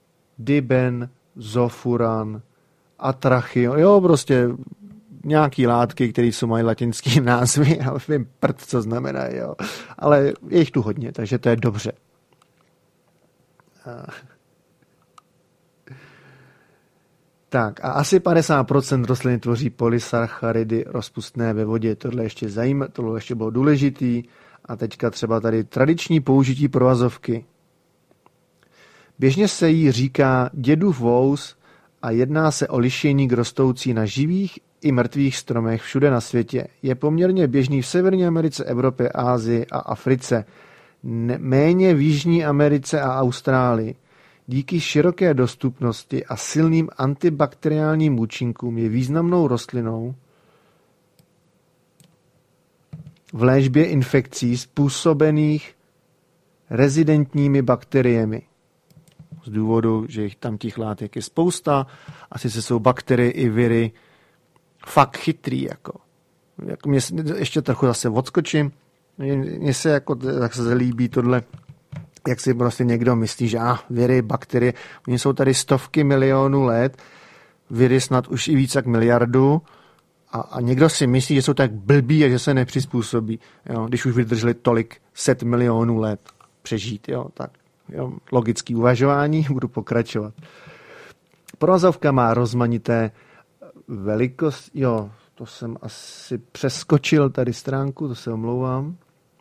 dibenzofuran, atrachion. Jo, prostě nějaký látky, které jsou mají latinský názvy, ale vím prd, co znamená, jo. Ale je jich tu hodně, takže to je dobře. Tak a asi padesát procent rostlin tvoří polysacharidy rozpustné ve vodě. Tohle ještě zajím, tohle ještě bylo důležitý. A teďka třeba tady tradiční použití provazovky. Běžně se jí říká dědův vous a jedná se o lišejník rostoucí na živých i mrtvých stromech všude na světě. Je poměrně běžný v Severní Americe, Evropě, Asii a Africe. Ne- méně v Jižní Americe a Austrálii. Díky široké dostupnosti a silným antibakteriálním účinkům je významnou rostlinou v léčbě infekcí způsobených rezidentními bakteriemi. Z důvodu, že jich tam těch látek je spousta, asi se jsou bakterie i viry fakt chytrý. Jako. Jako mě ještě trochu zase odskočím. Mně se jako tak se líbí tohle, jak si prostě někdo myslí, že ah, viry, bakterie, oni jsou tady stovky milionů let, viry snad už i víc jak miliardu a, a někdo si myslí, že jsou tak blbí a že se nepřizpůsobí, jo, když už vydrželi tolik set milionů let přežít, jo, tak jo, logický uvažování, budu pokračovat. Provazovka má rozmanité velikost, jo, to jsem asi přeskočil tady stránku, to se omlouvám.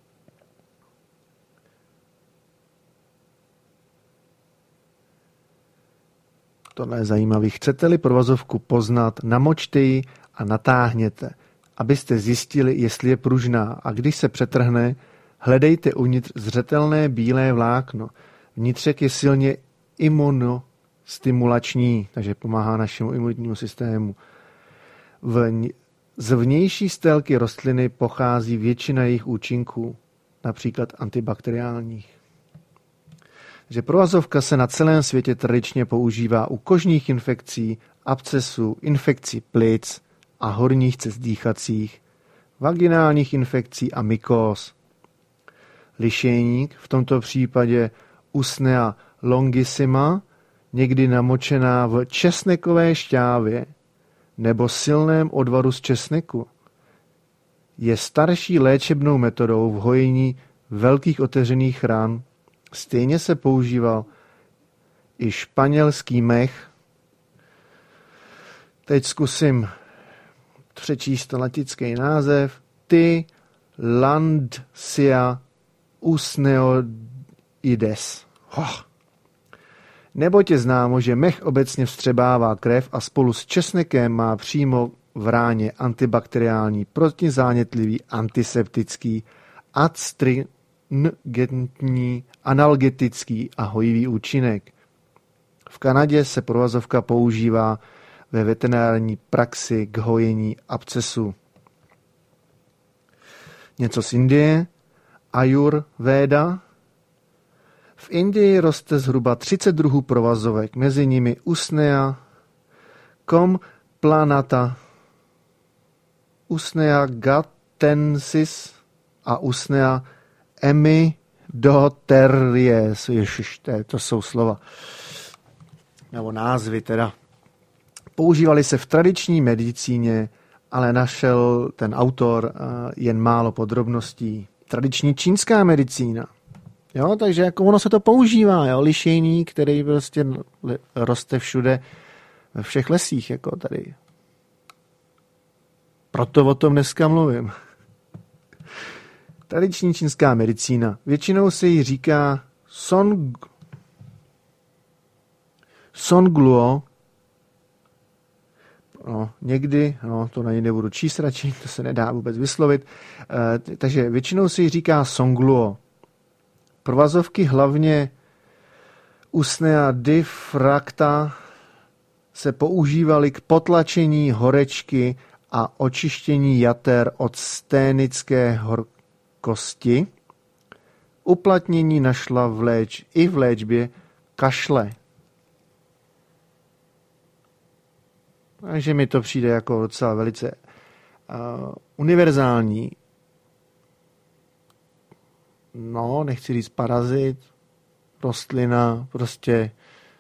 Tohle je zajímavý. Chcete-li provazovku poznat, namočte ji a natáhněte, abyste zjistili, jestli je pružná. A když se přetrhne, Hledejte uvnitř zřetelné bílé vlákno. Vnitřek je silně imunostimulační, takže pomáhá našemu imunitnímu systému. V, z vnější stélky rostliny pochází většina jejich účinků, například antibakteriálních. Takže provazovka se na celém světě tradičně používá u kožních infekcí, abscesů, infekcí plic a horních cest dýchacích, vaginálních infekcí a mykóz. Lišejník, v tomto případě Usnea longissima, někdy namočená v česnekové šťávě nebo silném odvaru z česneku, je starší léčebnou metodou v hojení velkých otevřených ran. Stejně se používal i španělský mech. Teď zkusím přečíst latinský název. Ty Landsia usneoides. Oh. Neboť je známo, že mech obecně vstřebává krev a spolu s česnekem má přímo v ráně antibakteriální, protizánětlivý, antiseptický, adstringentní, analgetický a hojivý účinek. V Kanadě se provazovka používá ve veterinární praxi k hojení abscesu. Něco z Indie. Ayurveda. V Indii roste zhruba třicet druhů provazovek, mezi nimi Usnea complanata, Usnea gattensis a Usnea emidoteries. Ježiš, to jsou slova. Nebo názvy teda. Používali se v tradiční medicíně, ale našel ten autor jen málo podrobností. Tradiční čínská medicína. Jo, takže jako ono se to používá, jo, lišejní, který prostě roste všude, ve všech lesích, jako tady. Proto o tom dneska mluvím. Tradiční čínská medicína. Většinou se jí říká song, songluo. No, někdy, no, to na ní nebudu číst radši, to se nedá vůbec vyslovit. E, takže většinou se jí říká songluo. Provazovky hlavně Usnea diffracta se používaly k potlačení horečky a očištění jater od sténické horkosti. Uplatnění našla v léč, i v léčbě kašle. Takže mi to přijde jako docela velice uh, univerzální. No, nechci říct parazit, rostlina, prostě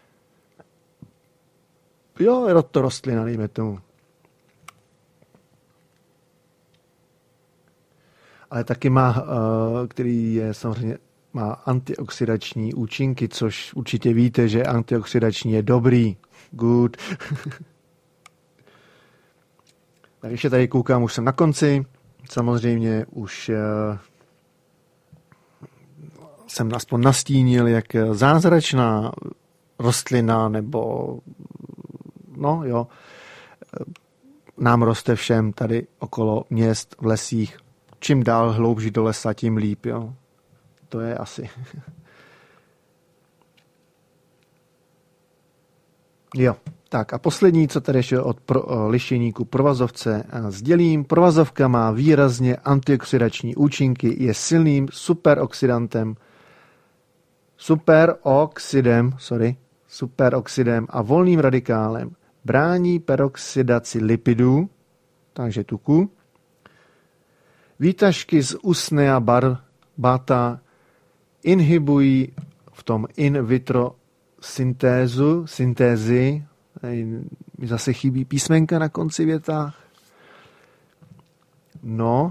jo, je to rostlina, dejme tomu. Ale taky má, uh, který je samozřejmě, má antioxidační účinky, což určitě víte, že antioxidační je dobrý. Good. Tak ještě tady koukám, už jsem na konci. Samozřejmě už uh, jsem aspoň nastínil, jak zázračná rostlina nebo no jo, nám roste všem tady okolo měst, v lesích. Čím dál hloubší do lesa, tím líp, jo. To je asi. Jo, tak a poslední, co tady ještě od pro, lišejníku provazovce sdělím. Provazovka má výrazně antioxidační účinky, je silným superoxidantem, superoxidem, sorry, superoxidem a volným radikálem. Brání peroxidaci lipidů, takže tuku. Výtažky z Usnea barbata inhibují v tom in vitro syntézu, syntézy, mi zase chybí písmenka na konci větách. No.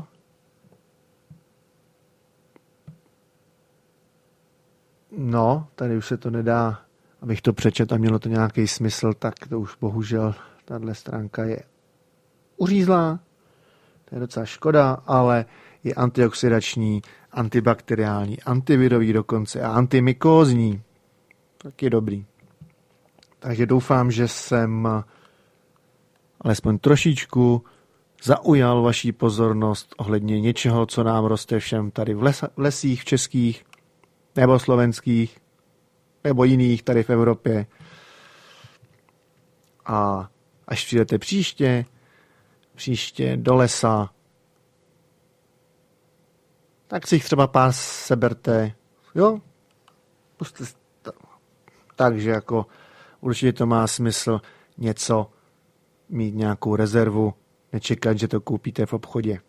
No, tady už se to nedá, abych to přečetl a mělo to nějaký smysl, tak to už bohužel tahle stránka je uřízlá. To je docela škoda, ale je antioxidační, antibakteriální, antivirový dokonce a antimykózní. Tak je dobrý. Takže doufám, že jsem alespoň trošičku zaujal vaši pozornost ohledně něčeho, co nám roste všem tady v, les, v lesích v českých, nebo slovenských, nebo jiných tady v Evropě. A až přijdete příště, příště do lesa, tak si jich třeba pár seberte, jo? Takže jako určitě to má smysl něco mít nějakou rezervu, nečekat, že to koupíte v obchodě.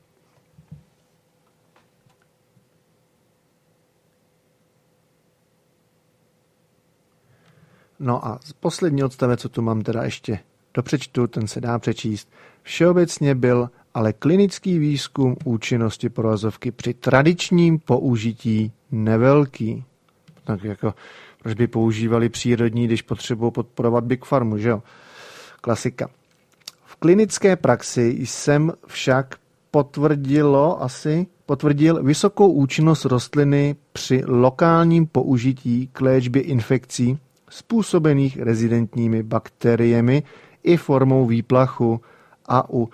No a poslední odstavec, co tu mám teda ještě dopřečtu, ten se dá přečíst. Všeobecně byl ale klinický výzkum účinnosti provazovky při tradičním použití nevelký. Tak jako, proč by používali přírodní, když potřebují podporovat Big Pharmu, že jo? Klasika. V klinické praxi jsem však potvrdilo asi, potvrdil vysokou účinnost rostliny při lokálním použití k léčbě infekcí způsobených rezidentními bakteriemi i formou výplachu a u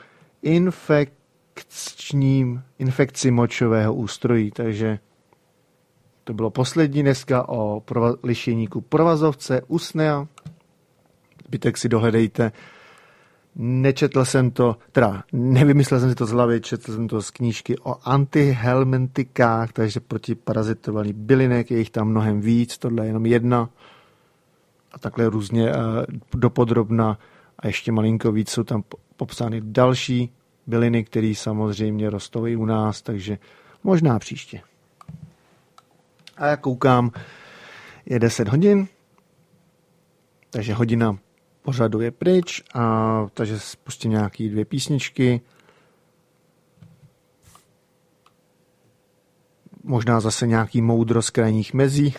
infekčním, infekci močového ústrojí. Takže to bylo poslední dneska o prova- lišejníku provazovce Usnea. Zbytek si dohledejte. Nečetl jsem to, teda nevymyslel jsem si to z hlavy, četl jsem to z knížky o antihelmintikách, takže proti parazitovaný bylinek, je jich tam mnohem víc, tohle je jenom jedna. A takhle různě uh, dopodrobna a ještě malinko víc jsou tam popsány další byliny, které samozřejmě rostou i u nás, takže možná příště. A jak koukám, je deset hodin, takže hodina pořadu je pryč, a takže spustím nějaký dvě písničky. Možná zase nějaký moudro z krajních mezí.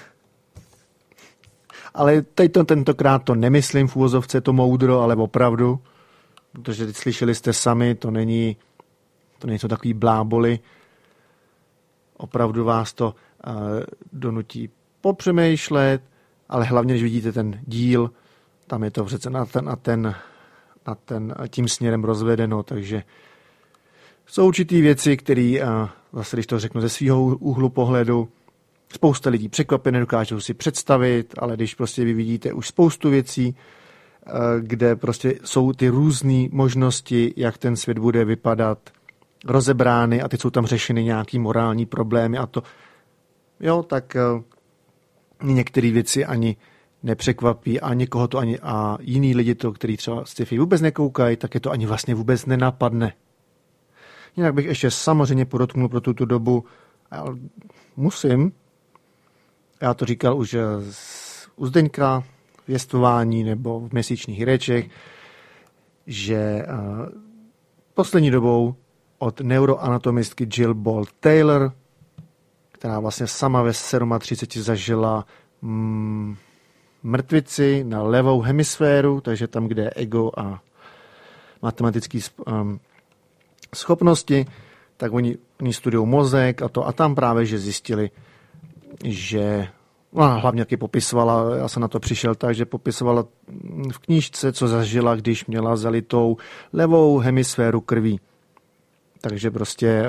Ale teď to, tentokrát to nemyslím v uvozovce to moudro, ale opravdu, protože teď slyšeli jste sami, to není to nejsou takový bláboli. Opravdu vás to uh, donutí popřemýšlet, ale hlavně, když vidíte ten díl, tam je to přece na ten, na ten, na ten tím směrem rozvedeno, takže jsou určitý věci, které, uh, zase když to řeknu ze svého úhlu pohledu, spousta lidí překvapí, nedokážou si představit, ale když prostě vy vidíte už spoustu věcí, kde prostě jsou ty různé možnosti, jak ten svět bude vypadat, rozebrány a teď jsou tam řešeny nějaký morální problémy a to, jo, tak některé věci ani nepřekvapí a někoho to ani, a jiný lidi to, který třeba sci-fi vůbec nekoukají, tak je to ani vlastně vůbec nenapadne. Jinak bych ještě samozřejmě podotknul pro tuto dobu, ale musím, já to říkal už u Zdeňka v jestvování nebo v měsíčních řečech, že poslední dobou od neuroanatomistky Jill Bolte Taylor, která vlastně sama ve třiceti sedmi zažila mm, mrtvici na levou hemisféru, takže tam, kde je ego a matematické um, schopnosti, tak oni, oni studují mozek a to a tam právě, že zjistili, že no, hlavně taky popisovala, já jsem na to přišel tak, že popisovala v knížce, co zažila, když měla zalitou levou hemisféru krví. Takže prostě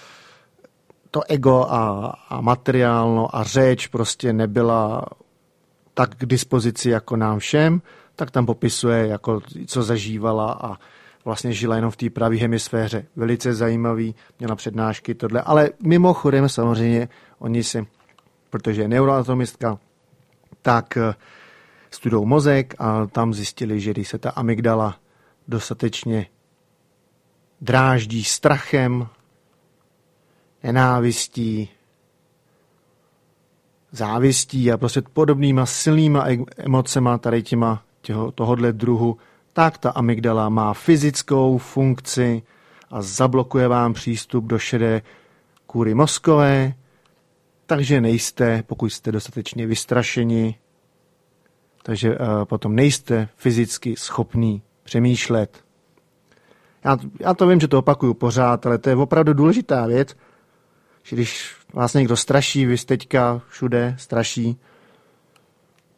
to ego a, a materiálno a řeč prostě nebyla tak k dispozici jako nám všem, tak tam popisuje, jako, co zažívala a vlastně žila jenom v té pravé hemisféře. Velice zajímavý, měla přednášky, tohle. Ale mimochodem samozřejmě oni si, protože je neuroanatomistka, tak studují mozek a tam zjistili, že když se ta amygdala dostatečně dráždí strachem, nenávistí, závistí a prostě podobnýma silnýma emocema tady těma těho, tohodle druhu, tak ta amygdala má fyzickou funkci a zablokuje vám přístup do šedé kůry mozkové, takže nejste, pokud jste dostatečně vystrašeni, takže uh, potom nejste fyzicky schopní přemýšlet. Já, já to vím, že to opakuju pořád, ale to je opravdu důležitá věc, že když vás někdo straší, vy teďka všude straší,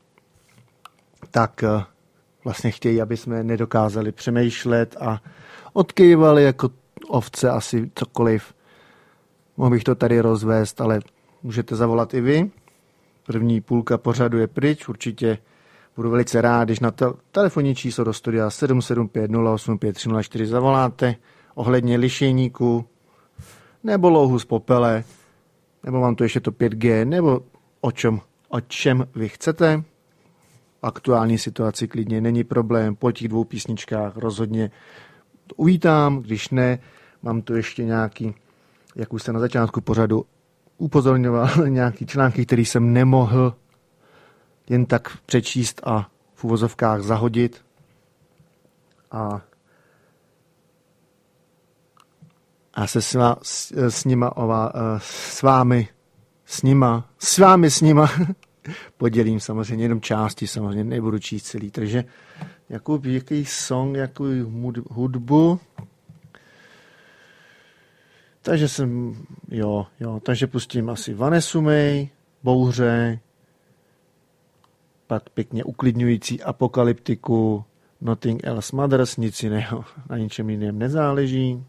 tak uh, vlastně chtějí, aby jsme nedokázali přemýšlet a odkývali jako ovce asi cokoliv. Mohl bych to tady rozvést, ale můžete zavolat i vy. První půlka pořadu je pryč, určitě budu velice rád, když na te- telefonní číslo do studia sedm sedm pět nula osm pět tři nula čtyři zavoláte ohledně lišejníku, nebo louhu z popele, nebo vám tu ještě to pět G, nebo o čem, o čem vy chcete. V aktuální situaci klidně není problém, po těch dvou písničkách rozhodně to uvítám, když ne, mám tu ještě nějaký, jak už jste na začátku pořadu upozorňoval, nějaký články, který jsem nemohl jen tak přečíst a v uvozovkách zahodit. A a se s, s, s nima, ova, s vámi, s nima, s vámi, s nima podělím samozřejmě jenom části, samozřejmě nebudu číst celý, takže jakou, jaký song, jakou hudbu. Takže jsem, jo, jo, takže pustím asi Vanessu May, Bouře, pak pěkně uklidňující Apokalyptiku, Nothing Else Matters, nic jiného, na ničem jiném nezáleží.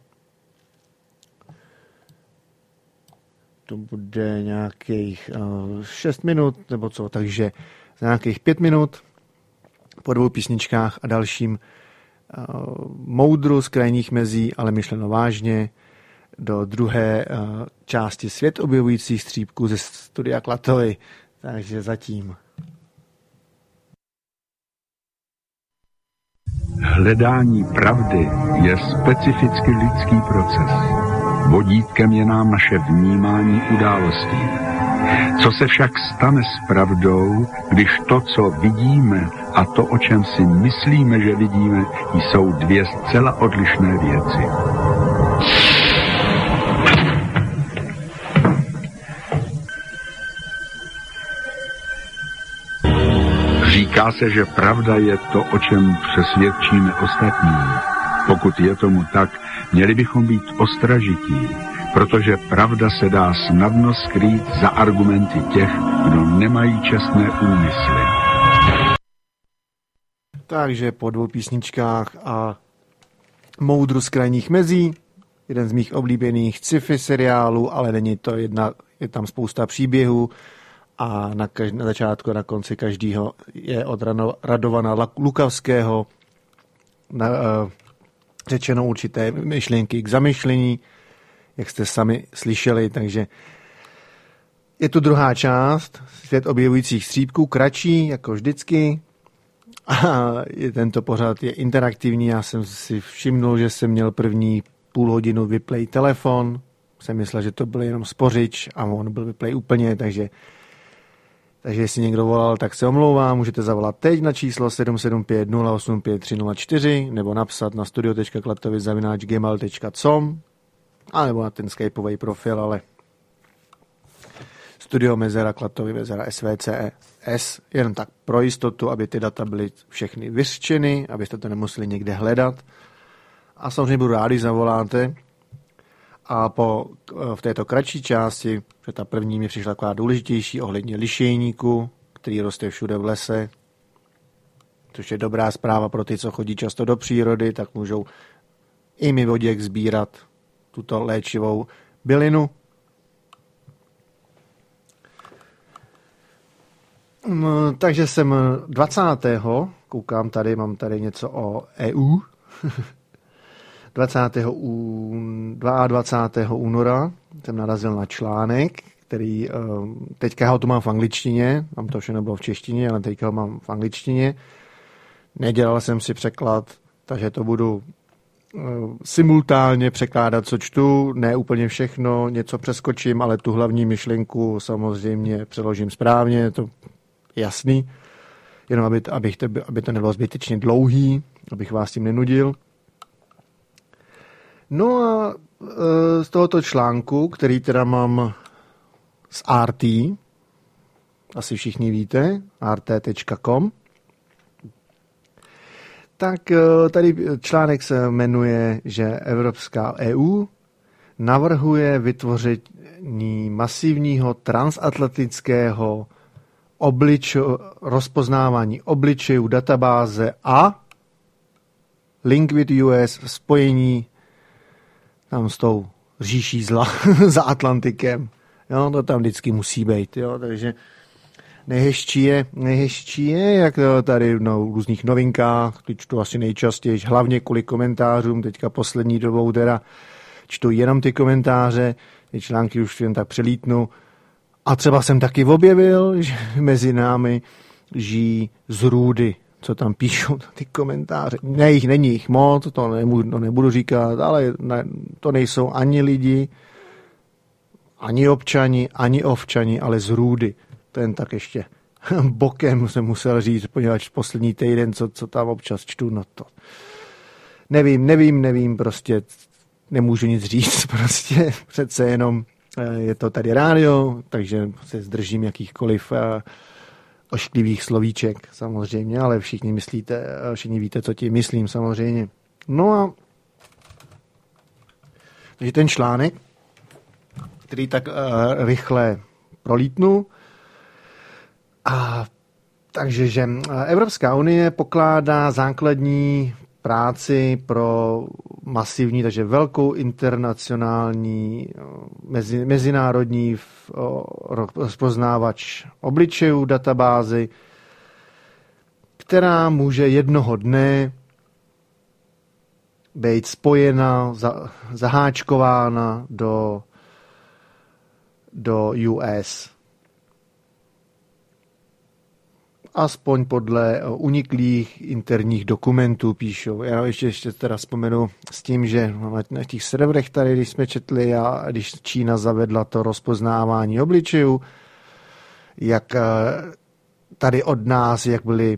To bude nějakých uh, šest minut, nebo co, takže za nějakých pět minut po dvou písničkách a dalším uh, moudru z krajních mezí, ale myšleno vážně, do druhé uh, části svět objevujících střípků ze studia Klatovy. Takže zatím. Hledání pravdy je specificky lidský proces. Vodítkem je nám naše vnímání událostí. Co se však stane s pravdou, když to, co vidíme a to, o čem si myslíme, že vidíme, jsou dvě zcela odlišné věci. Říká se, že pravda je to, o čem přesvědčíme ostatní. Pokud je tomu tak, měli bychom být ostražití, protože pravda se dá snadno skrýt za argumenty těch, kdo nemají čestné úmysly. Takže po dvou písničkách a moudru z krajních mezí, jeden z mých oblíbených sci-fi seriálů, ale není to jedna, je tam spousta příběhů a na, kaž, na začátku a na konci každého je od Rano, Radovana Lukavského na, uh, řečeno určité myšlenky k zamyšlení, jak jste sami slyšeli, takže je tu druhá část, svět objevujících střípků, kratší, jako vždycky, a je, tento pořad je interaktivní, já jsem si všimnul, že jsem měl první půl hodinu vyplay telefon, jsem myslel, že to byl jenom spořič a on byl vyplay úplně, takže Takže jestli někdo volal, tak se omlouvám, můžete zavolat teď na číslo sedm sedm pět nula osm pět tři nula čtyři nebo napsat na studio tečka klatovy zavináč gmail tečka com a nebo na ten skypový profil, ale studio mezera klatovy mezera S V C S, jen tak pro jistotu, aby ty data byly všechny vyřčeny, abyste to nemuseli někde hledat. A samozřejmě budu rád, když zavoláte. A po, v této kratší části, že ta první mi přišla taková důležitější ohledně lišejníku, který roste všude v lese, což je dobrá zpráva pro ty, co chodí často do přírody, tak můžou i mimoděk sbírat tuto léčivou bylinu. No, takže jsem dvacátého koukám tady, mám tady něco o E U, dvacátého dvacátého února jsem narazil na článek, který teďka ho tu mám v angličtině, mám to všechno bylo v češtině, ale teďka ho mám v angličtině. Nedělal jsem si překlad, takže to budu simultánně překládat, co čtu, ne úplně všechno, něco přeskočím, ale tu hlavní myšlenku samozřejmě přeložím správně, to je jasný, jenom aby, abych to, aby to nebylo zbytečně dlouhý, abych vás tím nenudil. No a z tohoto článku, který teda mám z R T, asi všichni víte, R T tečka com, tak tady článek se jmenuje, že Evropská E U navrhuje vytvoření masivního transatlantického obličo, rozpoznávání obličejů databáze a link with U S, spojení tam s tou říší zla za Atlantikem. Jo, to tam vždycky musí být, jo, takže nejhezčí je, nejhezčí je, jak tady na no, různých novinkách, ty čtu asi nejčastěji, hlavně kvůli komentářům, teďka poslední dobou teda čtu jenom ty komentáře, ty články už jen tak přelítnu. A třeba jsem taky objevil, že mezi námi žijí zrůdy, co tam píšou ty komentáře. Ne, jich není jich moc, to nebudu, to nebudu říkat, ale ne, to nejsou ani lidi, ani občani, ani ovčani, ale zrůdy. Ten tak ještě bokem jsem musel říct, poněvadž poslední týden, co, co tam občas čtu, no to nevím, nevím, nevím, prostě nemůžu nic říct, prostě přece jenom je to tady rádio, takže se zdržím jakýchkoliv ošklivých slovíček samozřejmě, ale všichni myslíte, všichni víte, co tím myslím samozřejmě. No a takže ten článek, který tak uh, rychle prolítnu, a takže že Evropská unie pokládá základní práci pro masivní, takže velkou internacionální mezi, mezinárodní rozpoznávač obličejů databázy, která může jednoho dne být spojena, za, zaháčkována do, do U S. Aspoň podle uniklých interních dokumentů píšou. Já ještě, ještě teda vzpomenu s tím, že na těch serverech tady, když jsme četli a když Čína zavedla to rozpoznávání obličejů, jak tady od nás, jak byli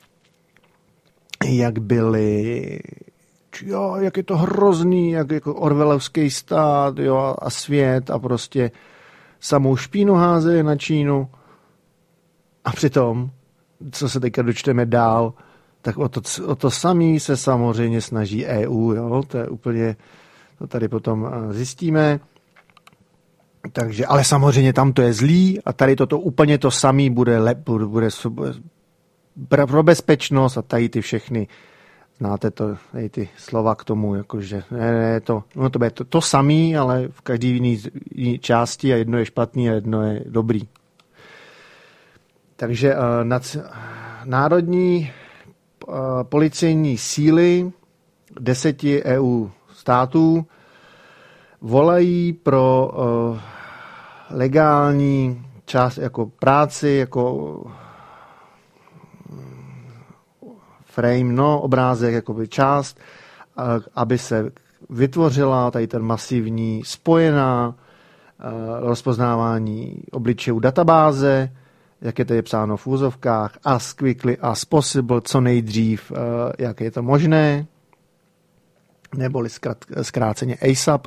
jak byli jo, jak je to hrozný, jak jako orwellovský stát, jo, a svět a prostě samou špínu házejí na Čínu a přitom co se teďka dočteme dál, tak o to, o to samý se samozřejmě snaží E U, jo? To je úplně, to tady potom zjistíme. Takže, ale samozřejmě tam to je zlý a tady toto úplně to samý bude, lep, bude, bude pro bezpečnost a tady ty všechny, znáte to, tady ty slova k tomu, jakože ne, ne, to, no to bude to, to samý, ale v každé jiné části a jedno je špatný a jedno je dobrý. Takže uh, nad, národní uh, policejní síly deseti E U států volají pro uh, legální část jako práci, jako frame, no, obrázek, jakoby část, uh, aby se vytvořila tady ten masivní spojená uh, rozpoznávání obličejů databáze, jak je to je psáno v úzovkách, as quickly as possible, co nejdřív, jak je to možné, neboli zkráceně ASAP.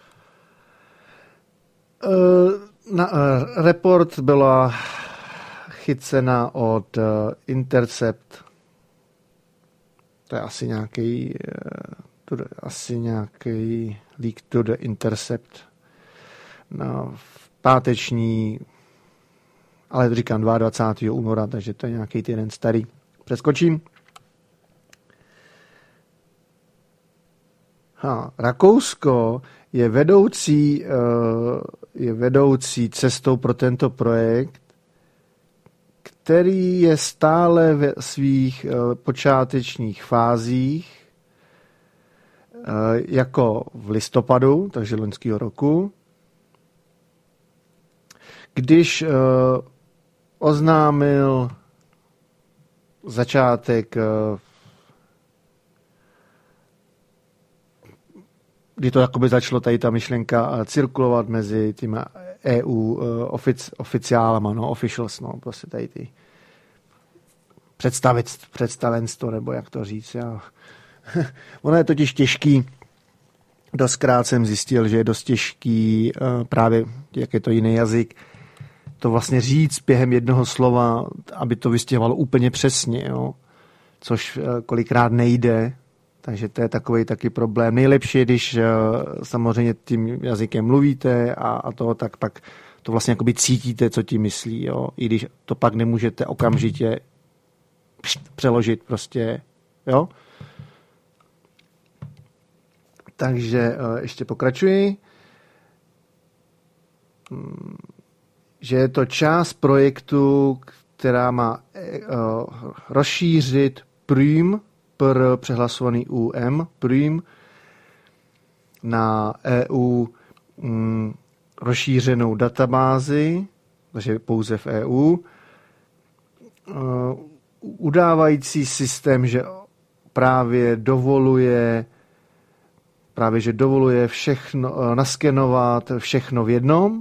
Na, report byla chycena od Intercept, to je asi nějaký, asi nějaký leak to the Intercept, no, v páteční, ale to říkám dvacátého druhého února, takže to je nějaký týden starý. Přeskočím. Ha, Rakousko je vedoucí, je vedoucí cestou pro tento projekt, který je stále ve svých počátečních fázích, jako v listopadu, takže loňského roku, když oznámil začátek, kdy to jakoby začalo tady ta myšlenka cirkulovat mezi těma E U ofic, oficiálama, no, officials, no, prostě tady ty představenstvo, nebo jak to říct. Já. Ono je totiž těžký, doskrát jsem zjistil, že je dost těžký právě, jak je to jiný jazyk, to vlastně říct během jednoho slova, aby to vystěhovalo úplně přesně, jo? Což kolikrát nejde, takže to je takový taky problém. Nejlepší je, když samozřejmě tím jazykem mluvíte a, a to tak pak to vlastně jakoby cítíte, co ti myslí, jo? I když to pak nemůžete okamžitě přeložit prostě, jo? Takže ještě pokračuji. Že je to část projektu, která má rozšířit Prüm, pr přehlasovaný U M, Prüm, na E U mm, rozšířenou databázi, takže pouze v E U, uh, udávající systém, že právě dovoluje právě, že dovoluje všechno, uh, naskenovat všechno v jednom,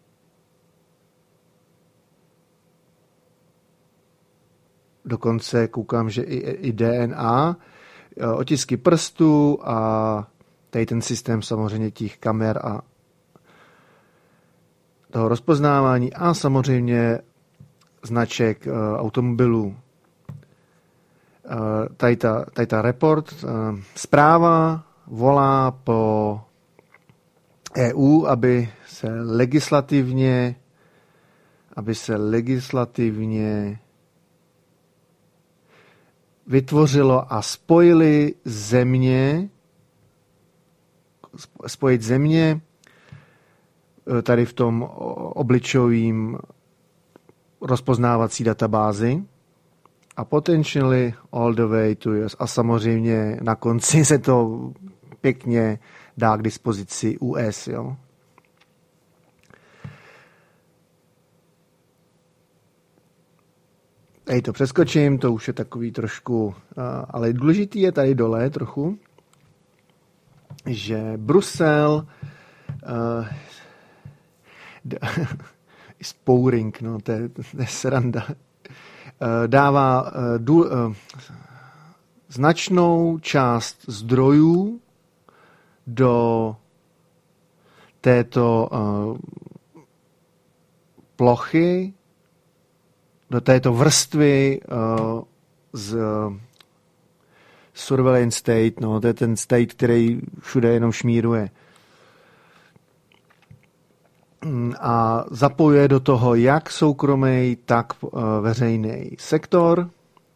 dokonce koukám, že i, i D N A, otisky prstů a tady ten systém samozřejmě těch kamer a toho rozpoznávání a samozřejmě značek uh, automobilů. Uh, tady, ta, tady ta report, uh, zpráva volá po E U, aby se legislativně aby se legislativně vytvořilo a spojili země, spojit země tady v tom obličovým rozpoznávací databázi a potentially all the way to U S. A samozřejmě na konci se to pěkně dá k dispozici U S, jo. Tady to přeskočím, to už je takový trošku, ale důležitý je tady dole trochu, že Brusel uh, spouring, no, to je, to je sranda, uh, dává uh, dů, uh, značnou část zdrojů do této uh, plochy, do této vrstvy uh, z uh, surveillance state, no, to je ten state, který všude jenom šmíruje. A zapojuje do toho jak soukromý, tak uh, veřejný sektor.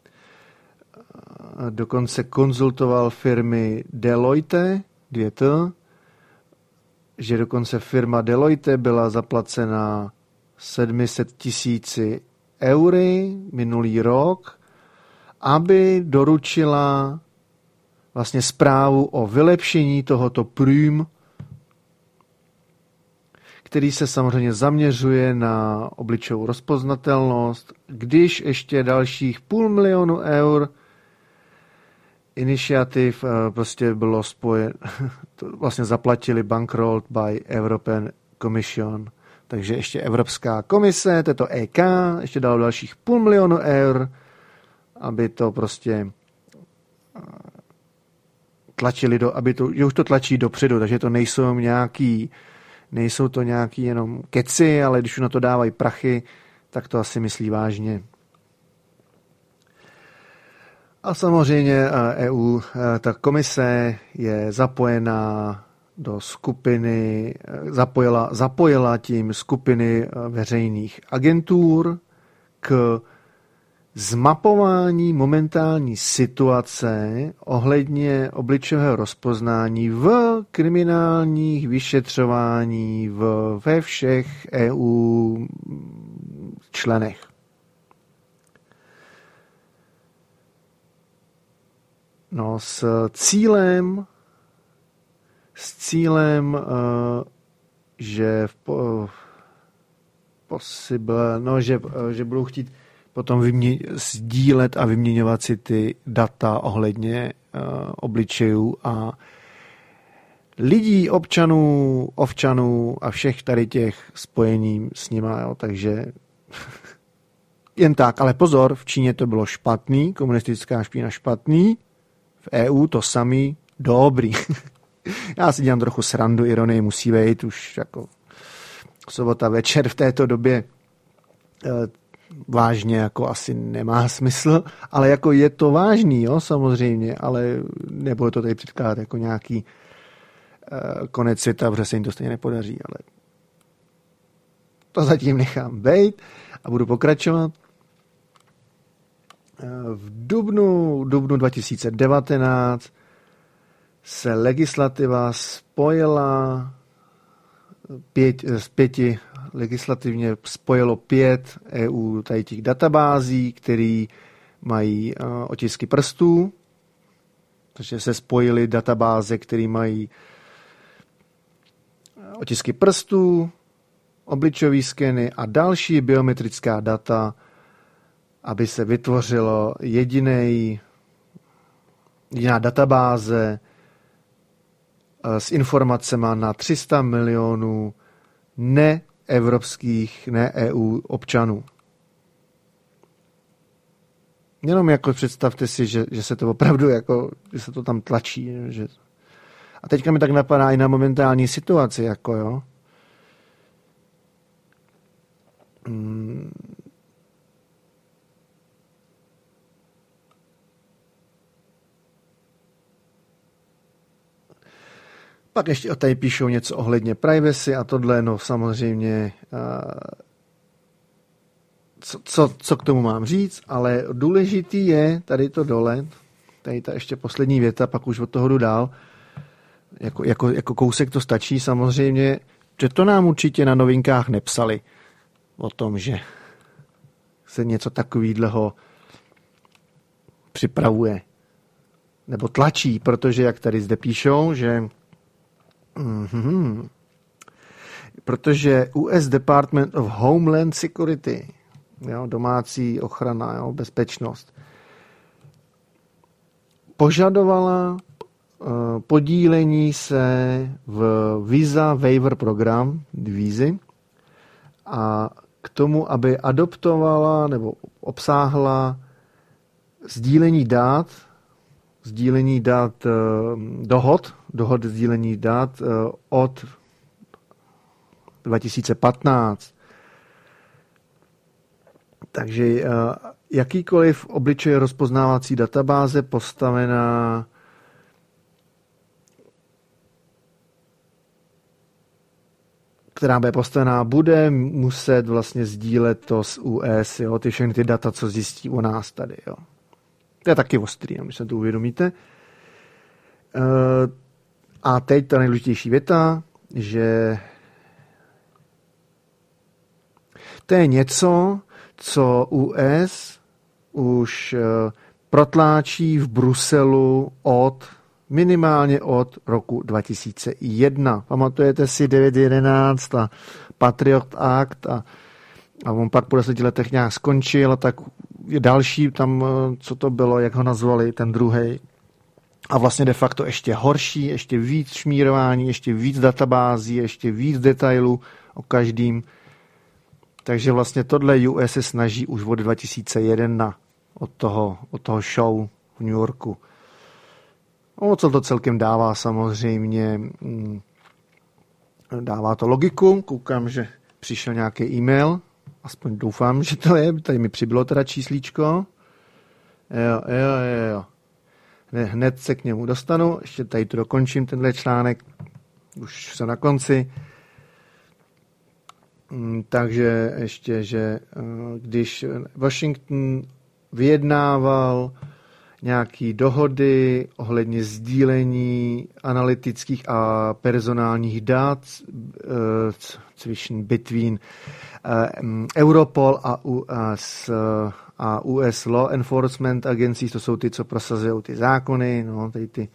Dokonce konzultoval firmy Deloitte, dvě T, že dokonce firma Deloitte byla zaplacena sedm set tisíci eury minulý rok, aby doručila vlastně zprávu o vylepšení tohoto Prüm, který se samozřejmě zaměřuje na obličovou rozpoznatelnost, když ještě dalších půl milionu eur iniciativ prostě bylo spojen, vlastně zaplatili bankrolled by European Commission. Takže ještě Evropská komise, toto E K, ještě dalo dalších půl milionu eur, aby to prostě tlačili do, aby to, že už to tlačí dopředu, takže to nejsou nějaký, nejsou to nějaký jenom keci, ale když už na to dávají prachy, tak to asi myslí vážně. A samozřejmě E U, ta komise je zapojená do skupiny, zapojila, zapojila tím skupiny veřejných agentur k zmapování momentální situace ohledně obličového rozpoznání v kriminálních vyšetřování v, ve všech E U členech. No, s cílem s cílem, že v possible, no, že, že budou chtít potom vymě, sdílet a vyměňovat si ty data ohledně uh, obličejů a lidí, občanů, ovčanů a všech tady těch spojení s nima, jo, takže jen tak, ale pozor, v Číně to bylo špatný, komunistická špína špatný, v E U to samý dobrý. Já si dělám trochu srandu, ironie musí být už jako sobota večer v této době e, vážně jako asi nemá smysl, ale jako je to vážný, jo, samozřejmě, ale nebudu to tady předkládat jako nějaký e, konec světa, protože se jim to stejně nepodaří, ale to zatím nechám bejt a budu pokračovat. E, v dubnu, dubnu dva tisíce devatenáct se legislativa spojila pět, z pěti legislativně spojilo pět E U tady těch databází, které mají uh, otisky prstů, takže se spojily databáze, které mají otisky prstů, obličové skeny a další biometrická data, aby se vytvořilo jedinej, jediná databáze s informacemi na tři sta milionů neevropských, ne E U občanů. Jenom jako představte si, že, že se to opravdu jako, že se to tam tlačí. Že... A teďka mi tak napadá i na momentální situaci, jako jo. Hmm. Pak ještě tady píšou něco ohledně privacy a tohle, no samozřejmě, co, co, co k tomu mám říct, ale důležitý je tady to dole, tady ta ještě poslední věta, pak už od toho jdu dál, jako, jako, jako kousek to stačí samozřejmě, že to nám určitě na novinkách nepsali o tom, že se něco takového připravuje nebo tlačí, protože jak tady zde píšou, že Mm-hmm. protože U S Department of Homeland Security, jo, domácí ochrana, jo, bezpečnost, požadovala uh, podílení se v Visa Waiver program, vízy, a k tomu, aby adoptovala nebo obsáhla sdílení dat, sdílení dat uh, dohod, dohod sdílení dat uh, od dva tisíce patnáct. Takže uh, jakýkoliv obličej rozpoznávací databáze postavená která bude postavená, bude muset vlastně sdílet to s U S, jo, ty všechny ty data, co zjistí o nás tady, jo. To je taky ostrý, když se to uvědomíte. A teď ta nejdůležitější věta, že to je něco, co U S už protláčí v Bruselu od minimálně od roku dva tisíce jedna. Pamatujete si devět jedenáct a Patriot Act a, a on pak po deseti letech nějak skončil, tak je další tam, co to bylo, jak ho nazvali, ten druhej. A vlastně de facto ještě horší, ještě víc šmírování, ještě víc databází, ještě víc detailů o každým. Takže vlastně tohle U S se snaží už od dva tisíce jedna od toho, od toho show v New Yorku. O co to celkem dává samozřejmě, dává to logiku, koukám, že přišel nějaký e-mail, aspoň doufám, že to je, tady mi přibylo teda číslíčko, jo, jo, jo, jo, hned se k němu dostanu, ještě tady to dokončím, tenhle článek, už jsem na konci, takže ještě, že když Washington vyjednával nějaké dohody ohledně sdílení analytických a personálních dat between Europol a U S, a U S Law Enforcement Agencies, to jsou ty, co prosazují ty zákony, no, tady ty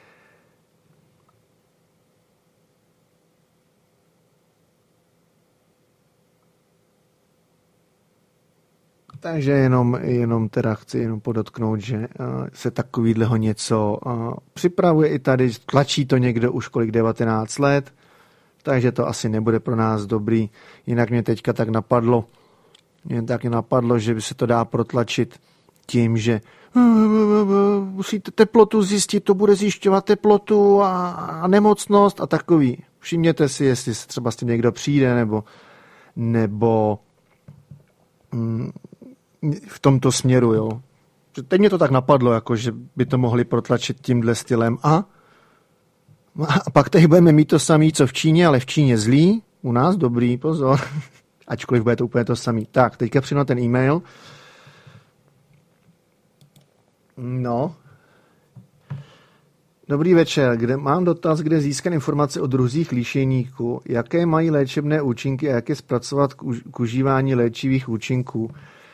Takže jenom, jenom teda chci jenom podotknout, že uh, se takovýhleho něco uh, připravuje i tady, tlačí to někdo už kolik devatenáct let, takže to asi nebude pro nás dobrý. Jinak mě teďka tak napadlo, mě tak napadlo, že by se to dá protlačit tím, že uh, musíte teplotu zjistit, to bude zjišťovat teplotu a, a nemocnost a takový. Všimněte si, jestli třeba s tím někdo přijde, nebo nebo mm, v tomto směru, jo. Teď mě to tak napadlo, jako že by to mohli protlačit tímhle stylem a, a pak tady budeme mít to samé, co v Číně, ale v Číně zlý, u nás dobrý, pozor, ačkoliv bude to úplně to samé. Tak, teďka přijdu na ten e-mail. No. Dobrý večer, kde mám dotaz, kde získat informace o druzích lišejníků, jaké mají léčebné účinky a jak je zpracovat k, už, k užívání léčivých účinků.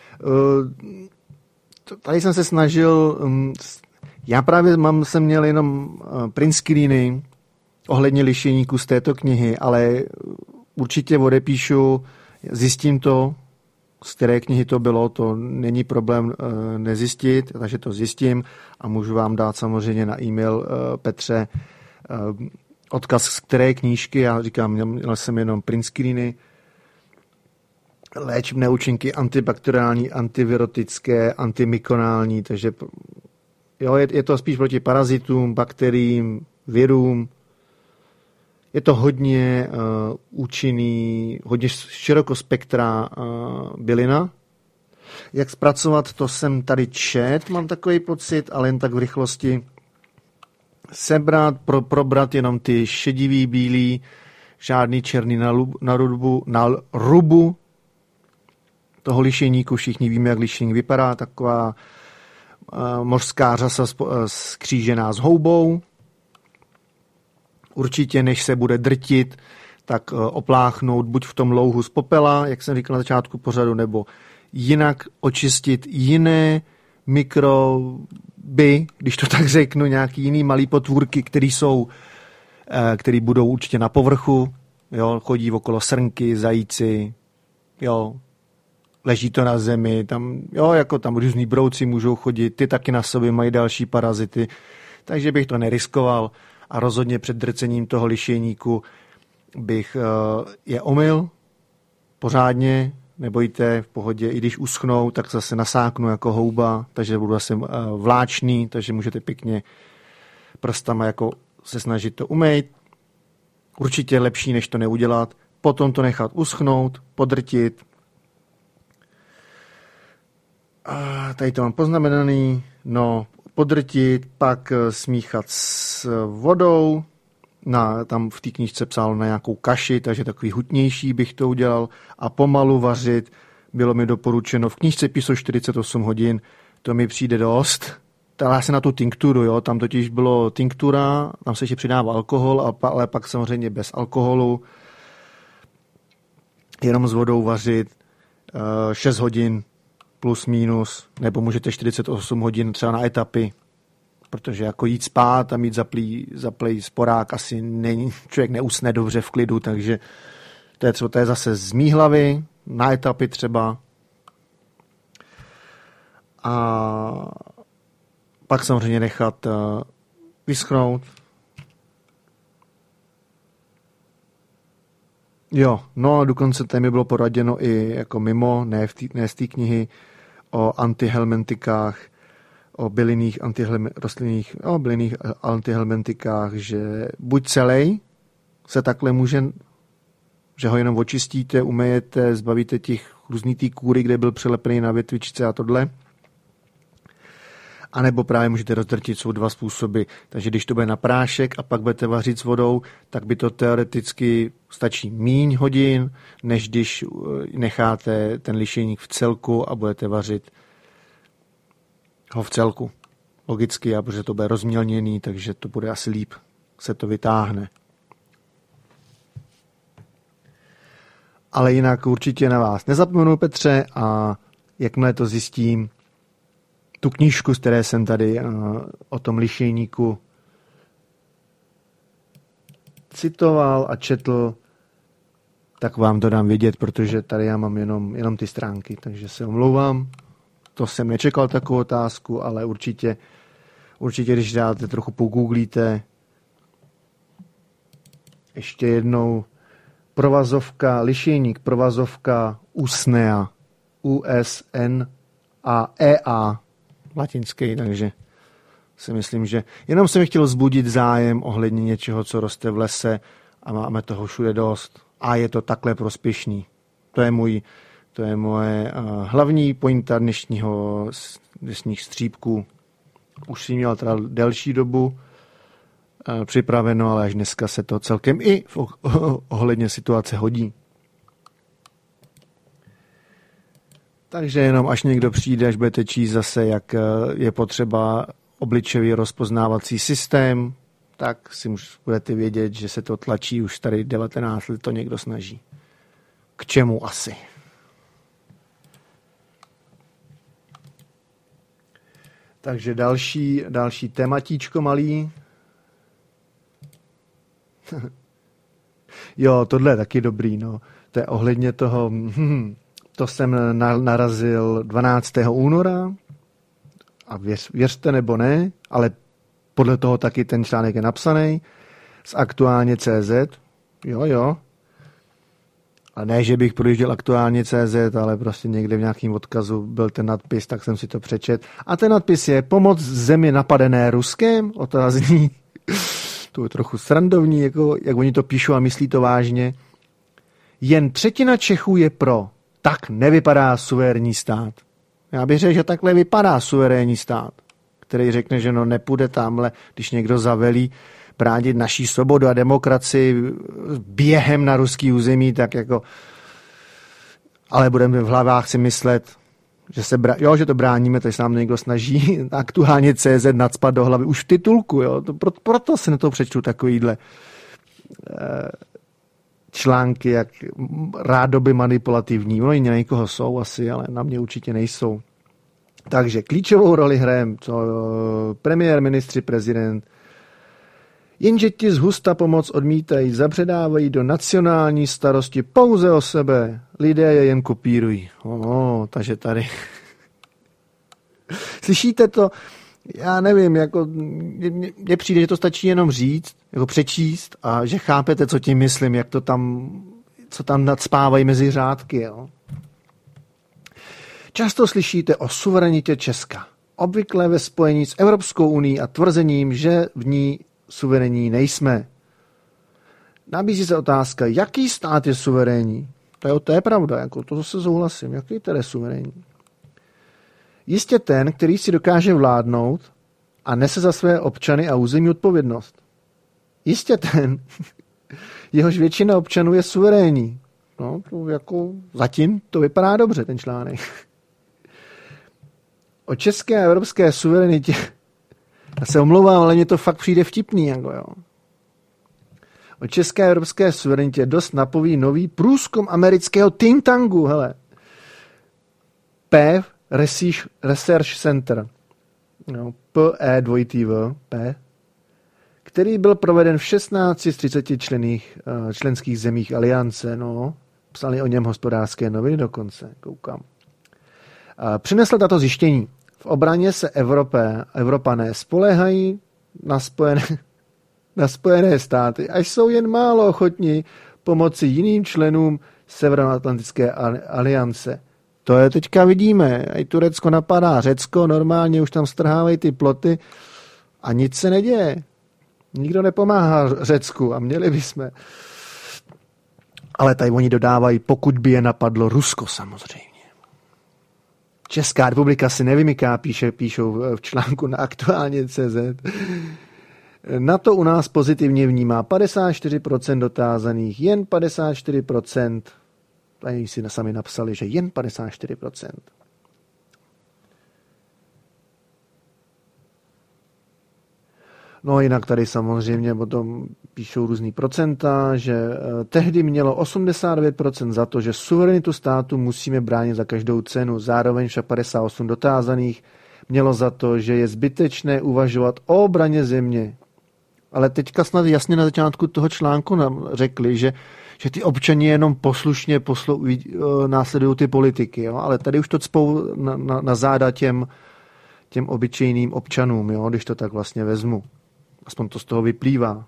Tady jsem se snažil, já právě mám, jsem měl jenom print screeny ohledně lišejníků z této knihy, ale určitě odepíšu, zjistím to, z které knihy to bylo, to není problém e, nezjistit, takže to zjistím a můžu vám dát samozřejmě na e-mail e, Petře e, odkaz z které knížky, já říkám, měl, měl jsem jenom print screeny, léčebné účinky antibakteriální, antivirotické, antimykonální, takže jo, je, je to spíš proti parazitům, bakteriím, virům. Je to hodně uh, účinný, hodně širokospektrá uh, bylina. Jak zpracovat, to jsem tady čet, mám takový pocit, ale jen tak v rychlosti. Sebrat, pro, probrat jenom ty šedivý, bílý, žádný černý na, lub, na, rubu, na rubu toho lišejníku. Všichni víme, jak lišejník vypadá, taková uh, mořská řasa skřížená s houbou. Určitě, než se bude drtit, tak opláchnout buď v tom louhu z popela, jak jsem říkal na začátku pořadu, nebo jinak očistit jiné mikroby, když to tak řeknu, nějaký jiný malý potvůrky, které jsou, které budou určitě na povrchu, jo, chodí okolo srnky, zajíci, jo, leží to na zemi, tam, jo, jako tam různý brouci můžou chodit, ty taky na sobě mají další parazity, takže bych to neriskoval. A rozhodně před drcením toho lišejníku bych uh, je omyl pořádně, nebojte, v pohodě, i když uschnou, tak zase nasáknu jako houba, takže budu zase uh, vláčný, takže můžete pěkně prstama jako se snažit to umýt. Určitě lepší, než to neudělat. Potom to nechat uschnout, podrtit. A tady to mám poznamenaný, no, podrtit, pak smíchat s vodou, na, tam v té knížce psal na nějakou kaši, takže takový hutnější bych to udělal a pomalu vařit. Bylo mi doporučeno, v knížce písou čtyřicet osm hodin, to mi přijde dost. Dala se na tu tinkturu, jo, tam totiž bylo tinktura, tam se ještě přidává alkohol, ale pak samozřejmě bez alkoholu. Jenom s vodou vařit šest hodin plus minus, nebo můžete čtyřicet osm hodin třeba na etapy, protože jako jít spát a mít zaplý, zaplej sporák asi není, člověk neusne dobře v klidu, takže to je, třeba, to je zase z mý hlavy, na etapy třeba. A pak samozřejmě nechat uh, vyschnout. Jo, no a dokonce tady mi bylo poraděno i jako mimo, ne, v tý, ne z té knihy, o antihelmentikách, o bylinných rostlinných, o bylinných antihelmentikách, že buď celý se takhle může, že ho jenom očistíte, umejete, zbavíte těch různý tý kůry, kde byl přilepený na větvičce a tohle, a nebo právě můžete rozdrtit, jsou dva způsoby. Takže když to bude na prášek a pak budete vařit s vodou, tak by to teoreticky stačí míň hodin, než když necháte ten lišejník v celku a budete vařit ho v celku. Logicky, a protože to bude rozmělněný, takže to bude asi líp, se to vytáhne. Ale jinak určitě na vás nezapomenu, Petře, a jakmile to zjistím, tu knížku, z které jsem tady uh, o tom lišejníku citoval a četl, tak vám to dám vědět, protože tady já mám jenom, jenom ty stránky, takže se omlouvám. To jsem nečekal takovou otázku, ale určitě, určitě když dáte, trochu pogooglíte, ještě jednou provazovka, lišejník, provazovka Usnea, U S N A E A, latinský, takže si myslím, že jenom jsem chtěl vzbudit zájem ohledně něčeho, co roste v lese a máme toho všude dost a je to takhle prospěšný. To je můj, to je moje uh, hlavní pointa dnešního, dnešních střípků. Už si měl teda delší dobu uh, připraveno, ale až dneska se to celkem i v, oh, ohledně situace hodí. Takže jenom až někdo přijde, až budete číst zase, jak je potřeba obličejový rozpoznávací systém, tak si už budete vědět, že se to tlačí už tady devatenáct let, to někdo snaží. K čemu asi? Takže další, další tématíčko malý. Jo, tohle je taky dobrý, no. To je ohledně toho, hm, to jsem narazil dvanáctého února a věř, věřte nebo ne, ale podle toho taky ten článek je napsaný z aktuálně tečka cé zet. Jo, jo. A ne, že bych projížděl aktuálně tečka cé zet, ale prostě někde v nějakém odkazu byl ten nadpis, tak jsem si to přečet. A ten nadpis je pomoc zemi napadené Ruskem, otázní. To je trochu srandovní, jako, jak oni to píšou a myslí to vážně. Jen třetina Čechů je pro. Tak nevypadá suverénní stát. Já bych řekl, že takhle vypadá suverénní stát, který řekne, že no nepůjde tamhle, když někdo zavelí bránit naší svobodu a demokracii během na ruský území, tak jako ale budeme v hlavách si myslet, že se brá, jo, že to bráníme, takže se nám někdo snaží aktuálně C Z nacpat do hlavy už v titulku, jo, to, proto, proto se na to přečtu takovýhle eh, články, jak rádoby manipulativní, no i na někoho jsou asi, ale na mě určitě nejsou. Takže klíčovou roli hrajem co, premiér, ministři, prezident, jenže ti z husta pomoc odmítají, zabředávají do nacionální starosti pouze o sebe. Lidé je jen kopírují. Oh, takže tady. Slyšíte to? Já nevím, jako mně přijde, že to stačí jenom říct, jako přečíst a že chápete, co tím myslím, jak to tam, co tam nadspávají mezi řádky, jo. Často slyšíte o suverenitě Česka. Obvykle ve spojení s Evropskou unií a tvrzením, že v ní suverénní nejsme. Nabízí se otázka, jaký stát je suverénní? To je, to je pravda, jako to se souhlasím. Jaký tedy suverénní? Jistě ten, který si dokáže vládnout a nese za své občany a území odpovědnost. Jistě ten, jehož většina občanů je suverénní. No, to jako zatím to vypadá dobře, ten článek. O české a evropské suverenitě já se omlouvám, ale mně to fakt přijde vtipný. Jako jo. O české a evropské suverenitě dost napoví nový průzkum amerického think tanku, hele. P Research Center. No, P E dvojitý V, P, který byl proveden v šestnácti z třiceti člených, členských zemích aliance. No, psali o něm Hospodářské noviny dokonce, koukám. Přinesl tato zjištění. V obraně se Evropé, Evropané spoléhají na spojené, na spojené státy, až jsou jen málo ochotní pomoci jiným členům Severoatlantické aliance. To je teďka vidíme. I Turecko napadá Řecko, normálně už tam strhávají ty ploty a nic se neděje. Nikdo nepomáhá Řecku a měli bychom. Ale tady oni dodávají, pokud by je napadlo Rusko samozřejmě. Česká republika si nevymyká, píše, píšou v článku na aktuálně tečka cé zet. Na to u nás pozitivně vnímá padesát čtyři procent dotázaných, jen padesát čtyři procent, tady si sami napsali, že jen padesát čtyři procent. No jinak tady samozřejmě potom píšou různý procenta, že tehdy mělo osmdesát devět procent za to, že suverenitu státu musíme bránit za každou cenu. Zároveň však padesát osm dotázaných mělo za to, že je zbytečné uvažovat o obraně země. Ale teďka snad jasně na začátku toho článku nám řekli, že, že ty občani jenom poslušně poslou, následují ty politiky. Jo? Ale tady už to cpou na, na, na záda těm, těm obyčejným občanům, jo? Když to tak vlastně vezmu. Aspoň to z toho vyplývá.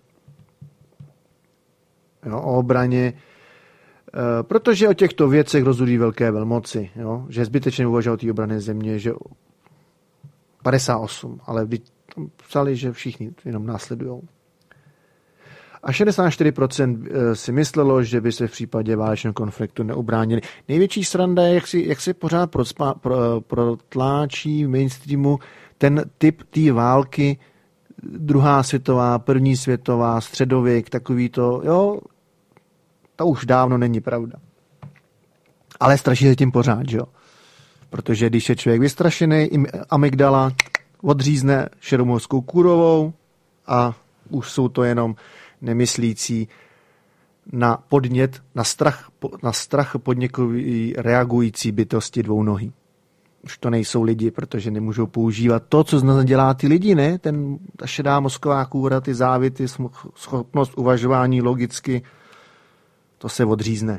Jo, o obraně. E, protože o těchto věcech rozhodují velké velmoci. Jo? Že je zbytečně uvažovat o té obrané země, že padesát osm, ale psali, že všichni jenom následujou. A šedesát čtyři procent si myslelo, že by se v případě válečného konfliktu neubránili. Největší sranda je, jak si, jak si pořád procpa, pro, protláčí v mainstreamu ten typ té války, druhá světová, první světová, středověk, takový to, jo, to už dávno není pravda. Ale straší se tím pořád, jo. Protože když je člověk vystrašený, amygdala odřízne šedomořskou kůrovou a už jsou to jenom nemyslící na podnět, na strach, na strach podněkový reagující bytosti dvounohý. Už to nejsou lidi, protože nemůžou používat to, co z nás dělá ty lidi, ne? Ten, ta šedá mozková kůra, ty závity, schopnost uvažování logicky, to se odřízne.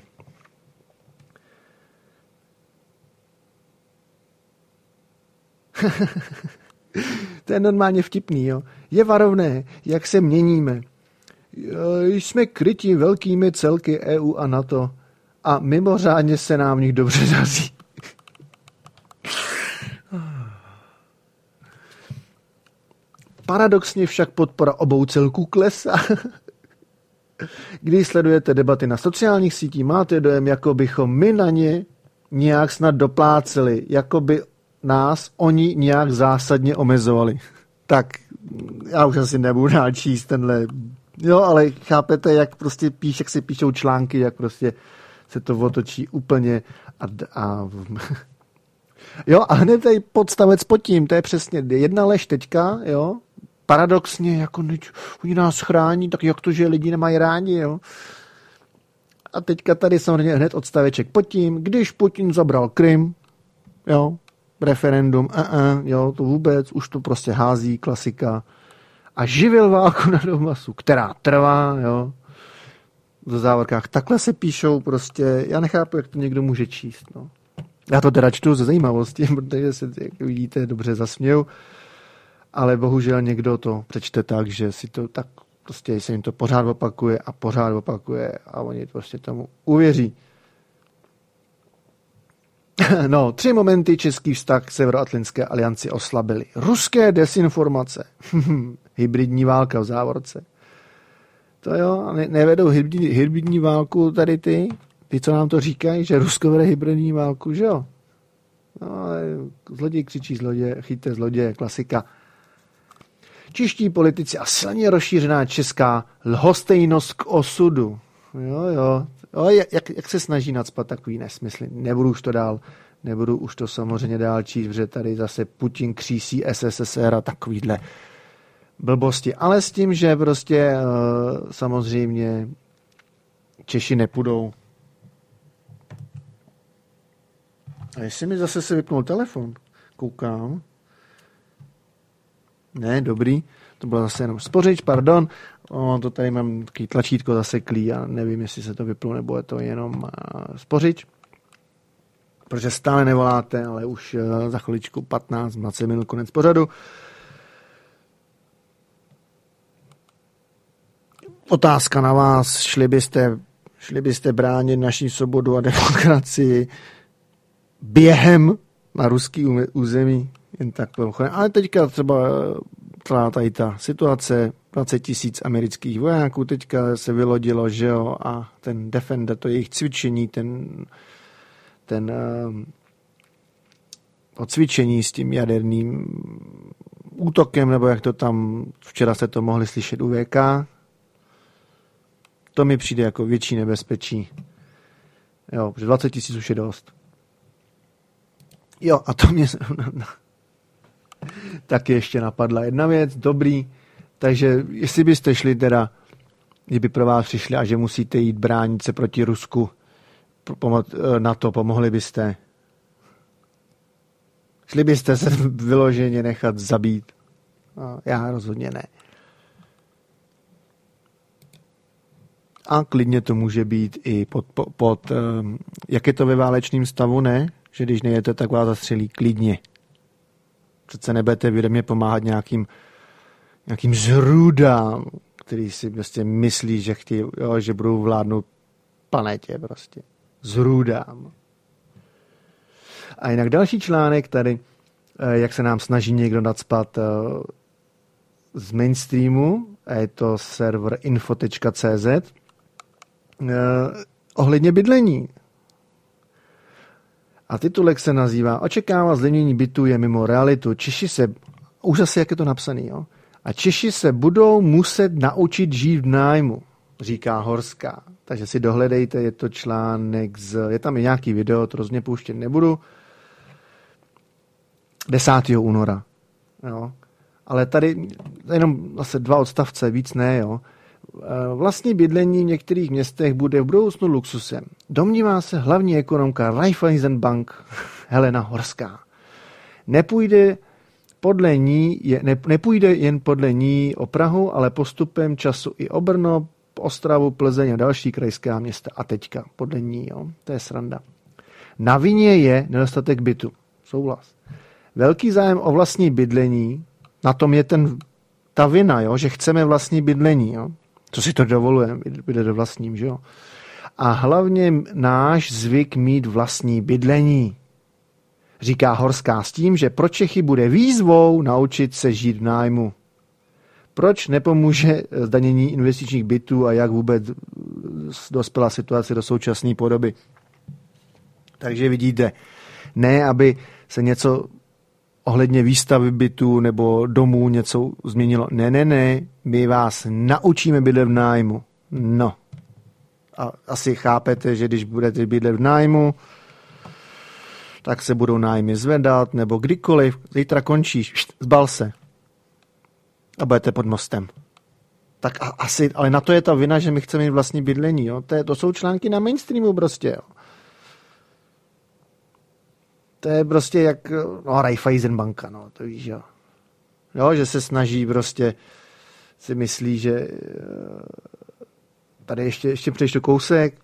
To je normálně vtipný, jo. Je varovné, jak se měníme. Jsme kryti velkými celky E U a NATO a mimořádně se nám v nich dobře daří. Paradoxně však podpora obou celků klesá. Když sledujete debaty na sociálních sítích, máte dojem, jako bychom my na ně nějak snad dopláceli, jako by nás oni nějak zásadně omezovali. Tak já už asi nebudu dál číst tenhle, jo, ale chápete, jak prostě píš, jak se píšou články, jak prostě se to otočí úplně a, a jo, a hned tady podstavec pod tím, to je přesně jedna lež teďka, jo, paradoxně, jako oni nás chrání, tak jak to, že lidi nemají rádi, jo. A teďka tady samozřejmě hned odstaveček pod tím, když Putin zabral Krym, jo, referendum, uh-uh, jo, to vůbec, už to prostě hází, klasika. A živil válku na Donbasu, která trvá, jo, v závorkách. Takhle se píšou prostě, já nechápu, jak to někdo může číst, no. Já to teda čtu ze zajímavosti, protože se, jak vidíte, dobře zasměju, ale bohužel někdo to přečte tak, že si to tak prostě se jim to pořád opakuje a pořád opakuje a oni prostě tomu uvěří. No, tři momenty český vztah k Severoatlantické alianci oslabily. Ruské desinformace. Hybridní válka v závorce. To jo, ne, nevedou hybridní, hybridní válku tady ty, ty, co nám to říkají, že Rusko vede hybridní válku, že jo? No, zloděj křičí zloděj, chyťte zloděje, klasika. Čeští politici a silně rozšířená česká lhostejnost k osudu. Jo, jo. jo jak, jak se snaží nacpat takový nesmysly. Nebudu už to dál, nebudu už to samozřejmě dál číst, protože tady zase Putin křísí S S S R a takovýhle blbosti. Ale s tím, že prostě uh, samozřejmě Češi nepůjdou. A jestli mi zase se vypnul telefon, koukám. Ne, dobrý. To bylo zase jenom spořič, pardon. O, to tady mám takový tlačítko zaseklý a nevím, jestli se to vyplo, nebo je to jenom uh, spořič. Protože stále nevoláte, ale už uh, za chviličku patnáct dvacet minut konec pořadu. Otázka na vás. Šli byste, šli byste bránit naši svobodu a demokracii během na ruský území? Jen tak pochodem. Ale teďka třeba celá tady ta situace, dvacet tisíc amerických vojáků teďka se vylodilo, že jo, a ten Defender, to jejich cvičení, ten, ten uh, cvičení s tím jaderným útokem, nebo jak to tam, včera se to mohli slyšet u V K, to mi přijde jako větší nebezpečí. Jo, protože dvacet tisíc už je dost. Jo, a to mě taky ještě napadla jedna věc, dobrý, takže jestli byste šli teda, kdyby pro vás přišli a že musíte jít bránit se proti Rusku na to, pomohli byste? Šli byste se vyloženě nechat zabít? No, já rozhodně ne. A klidně to může být i pod, pod, pod um, jak je to ve válečném stavu, ne? Že když nejete, tak vás zastřelí klidně. Přece nebudete vědomě pomáhat nějakým, nějakým zrůdám, který si prostě myslí, že chtějí, jo, že budou vládnout planetě prostě. Zrůdám. A jinak další článek tady, jak se nám snaží někdo nacpat z mainstreamu, a je to server info tečka cé zet, ohledně bydlení. A titulek se nazývá Očekává zlevnění bytů je mimo realitu. Češi se, už zase jak je to napsaný, jo? A Češi se budou muset naučit žít v nájmu, říká Horská. Takže si dohledejte, je to článek z, je tam i nějaký video, to rozhodně pouštět nebudu. desátého února. Jo? ale tady jenom zase dva odstavce, víc ne, jo. Vlastní bydlení v některých městech bude v budoucnu luxusem. Domnívá se hlavní ekonomka Raiffeisenbank Helena Horská. Nepůjde podle ní, je, ne, nepůjde jen podle ní o Prahu, ale postupem času i o Brno, Ostravu, Plzeň a další krajská města. A teďka podle ní, jo, to je sranda. Na vině je nedostatek bytu. Souhlas. Velký zájem o vlastní bydlení, na tom je ten, ta vina, jo, že chceme vlastní bydlení, jo. Co si to dovolujeme, bydlet vlastním, že jo. A hlavně náš zvyk mít vlastní bydlení. Říká Horská s tím, že pro Čechy bude výzvou naučit se žít v nájmu. Proč nepomůže zdanění investičních bytů a jak vůbec dospěla situace do současné podoby. Takže vidíte, ne aby se něco ohledně výstavy bytů nebo domů něco změnilo. Ne, ne, ne, my vás naučíme bydlet v nájmu. No. A asi chápete, že když budete bydlet v nájmu, tak se budou nájmy zvedat, nebo kdykoliv, zítra končíš, zbal se. A budete pod mostem. Tak a, asi, ale na to je ta vina, že my chceme mít vlastní bydlení. Jo? To, je, to jsou články na mainstreamu prostě. Jo? To je prostě jak, no, Raiffeisenbanka, no, to víš, jo. Jo, že se snaží prostě, si myslí, že tady ještě, ještě přečtu kousek.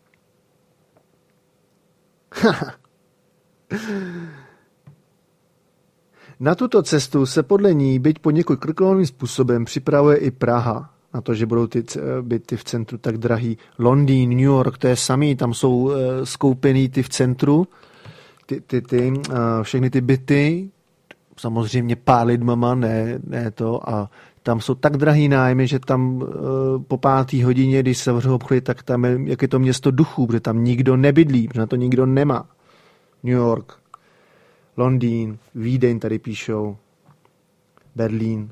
Na tuto cestu se podle ní, byť poněkud krkolomným způsobem, připravuje i Praha. Na to, že budou ty byty v centru tak drahý. Londýn, New York, to je samý, tam jsou uh, skoupený ty v centru. Ty, ty, ty, uh, všechny ty byty, samozřejmě pár lidmama, ne, ne to, a tam jsou tak drahý nájmy, že tam uh, po pátý hodině, když se vřou obchody, tak tam je, jak je to město duchů, protože tam nikdo nebydlí, protože na to nikdo nemá. New York, Londýn, Vídeň tady píšou, Berlín.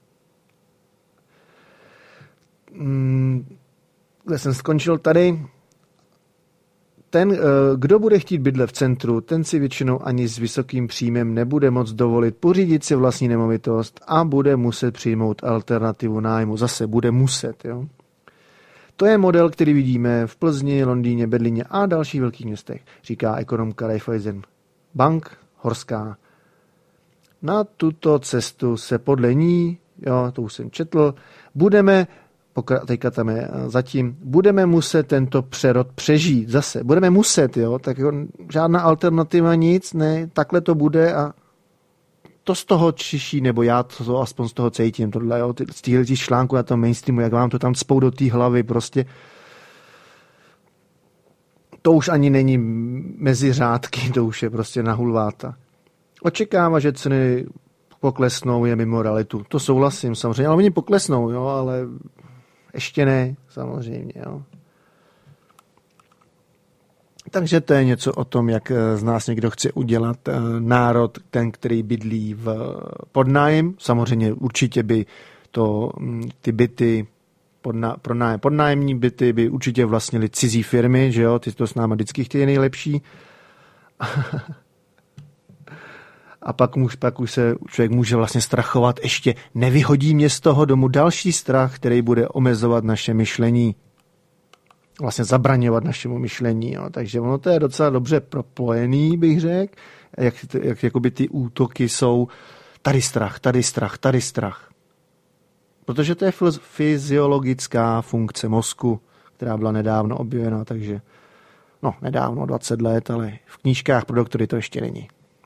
Hmm, kde jsem skončil tady? Ten, kdo bude chtít bydlet v centru, ten si většinou ani s vysokým příjmem nebude moct dovolit pořídit si vlastní nemovitost a bude muset přijmout alternativu nájmu. Zase bude muset. Jo? To je model, který vidíme v Plzni, Londýně, Berlíně a dalších velkých městech, říká ekonomka Raiffeisenbank Horská. Na tuto cestu se podle ní, jo, to už jsem četl, budeme teďka tam je zatím, budeme muset tento přerod přežít zase. Budeme muset, jo, tak jo, žádná alternativa, nic, ne, takhle to bude a to z toho čiší, nebo já to aspoň z toho cítím, tohle, jo, ty, z těchto článků na tom mainstreamu, jak vám to tam cpou do té hlavy, prostě to už ani není mezi řádky, to už je prostě na hulváta. Očekává, že ceny poklesnou, je mimo realitu. To souhlasím samozřejmě, ale oni poklesnou, jo, ale ještě ne, samozřejmě. Jo. Takže to je něco o tom, jak z nás někdo chce udělat národ, ten, který bydlí v podnájem. Samozřejmě určitě by to, ty byty, podná, pronájem, podnájemní byty by určitě vlastnili cizí firmy, že jo, ty to s náma vždycky chtějí nejlepší. A pak, muž, pak už se člověk může vlastně strachovat, ještě nevyhodí mě z toho domu další strach, který bude omezovat naše myšlení. Vlastně zabraňovat našemu myšlení. Jo. Takže ono to je docela dobře propojený, bych řekl, jak, jak jakoby ty útoky jsou tady strach, tady strach, tady strach. Protože to je fyziologická funkce mozku, která byla nedávno objevena, takže no nedávno, dvacet let, ale v knížkách pro doktory to ještě není.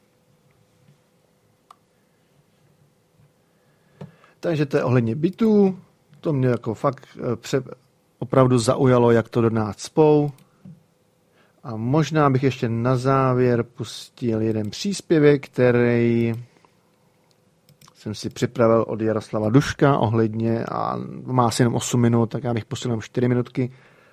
Takže to je ohledně bytů. To mě jako fakt pře- opravdu zaujalo, jak to do nás cpou. A možná bych ještě na závěr pustil jeden příspěvek, který jsem si připravil od Jaroslava Duška ohledně, a má asi jenom osm minut, tak já bych pustil jenom čtyři minutky.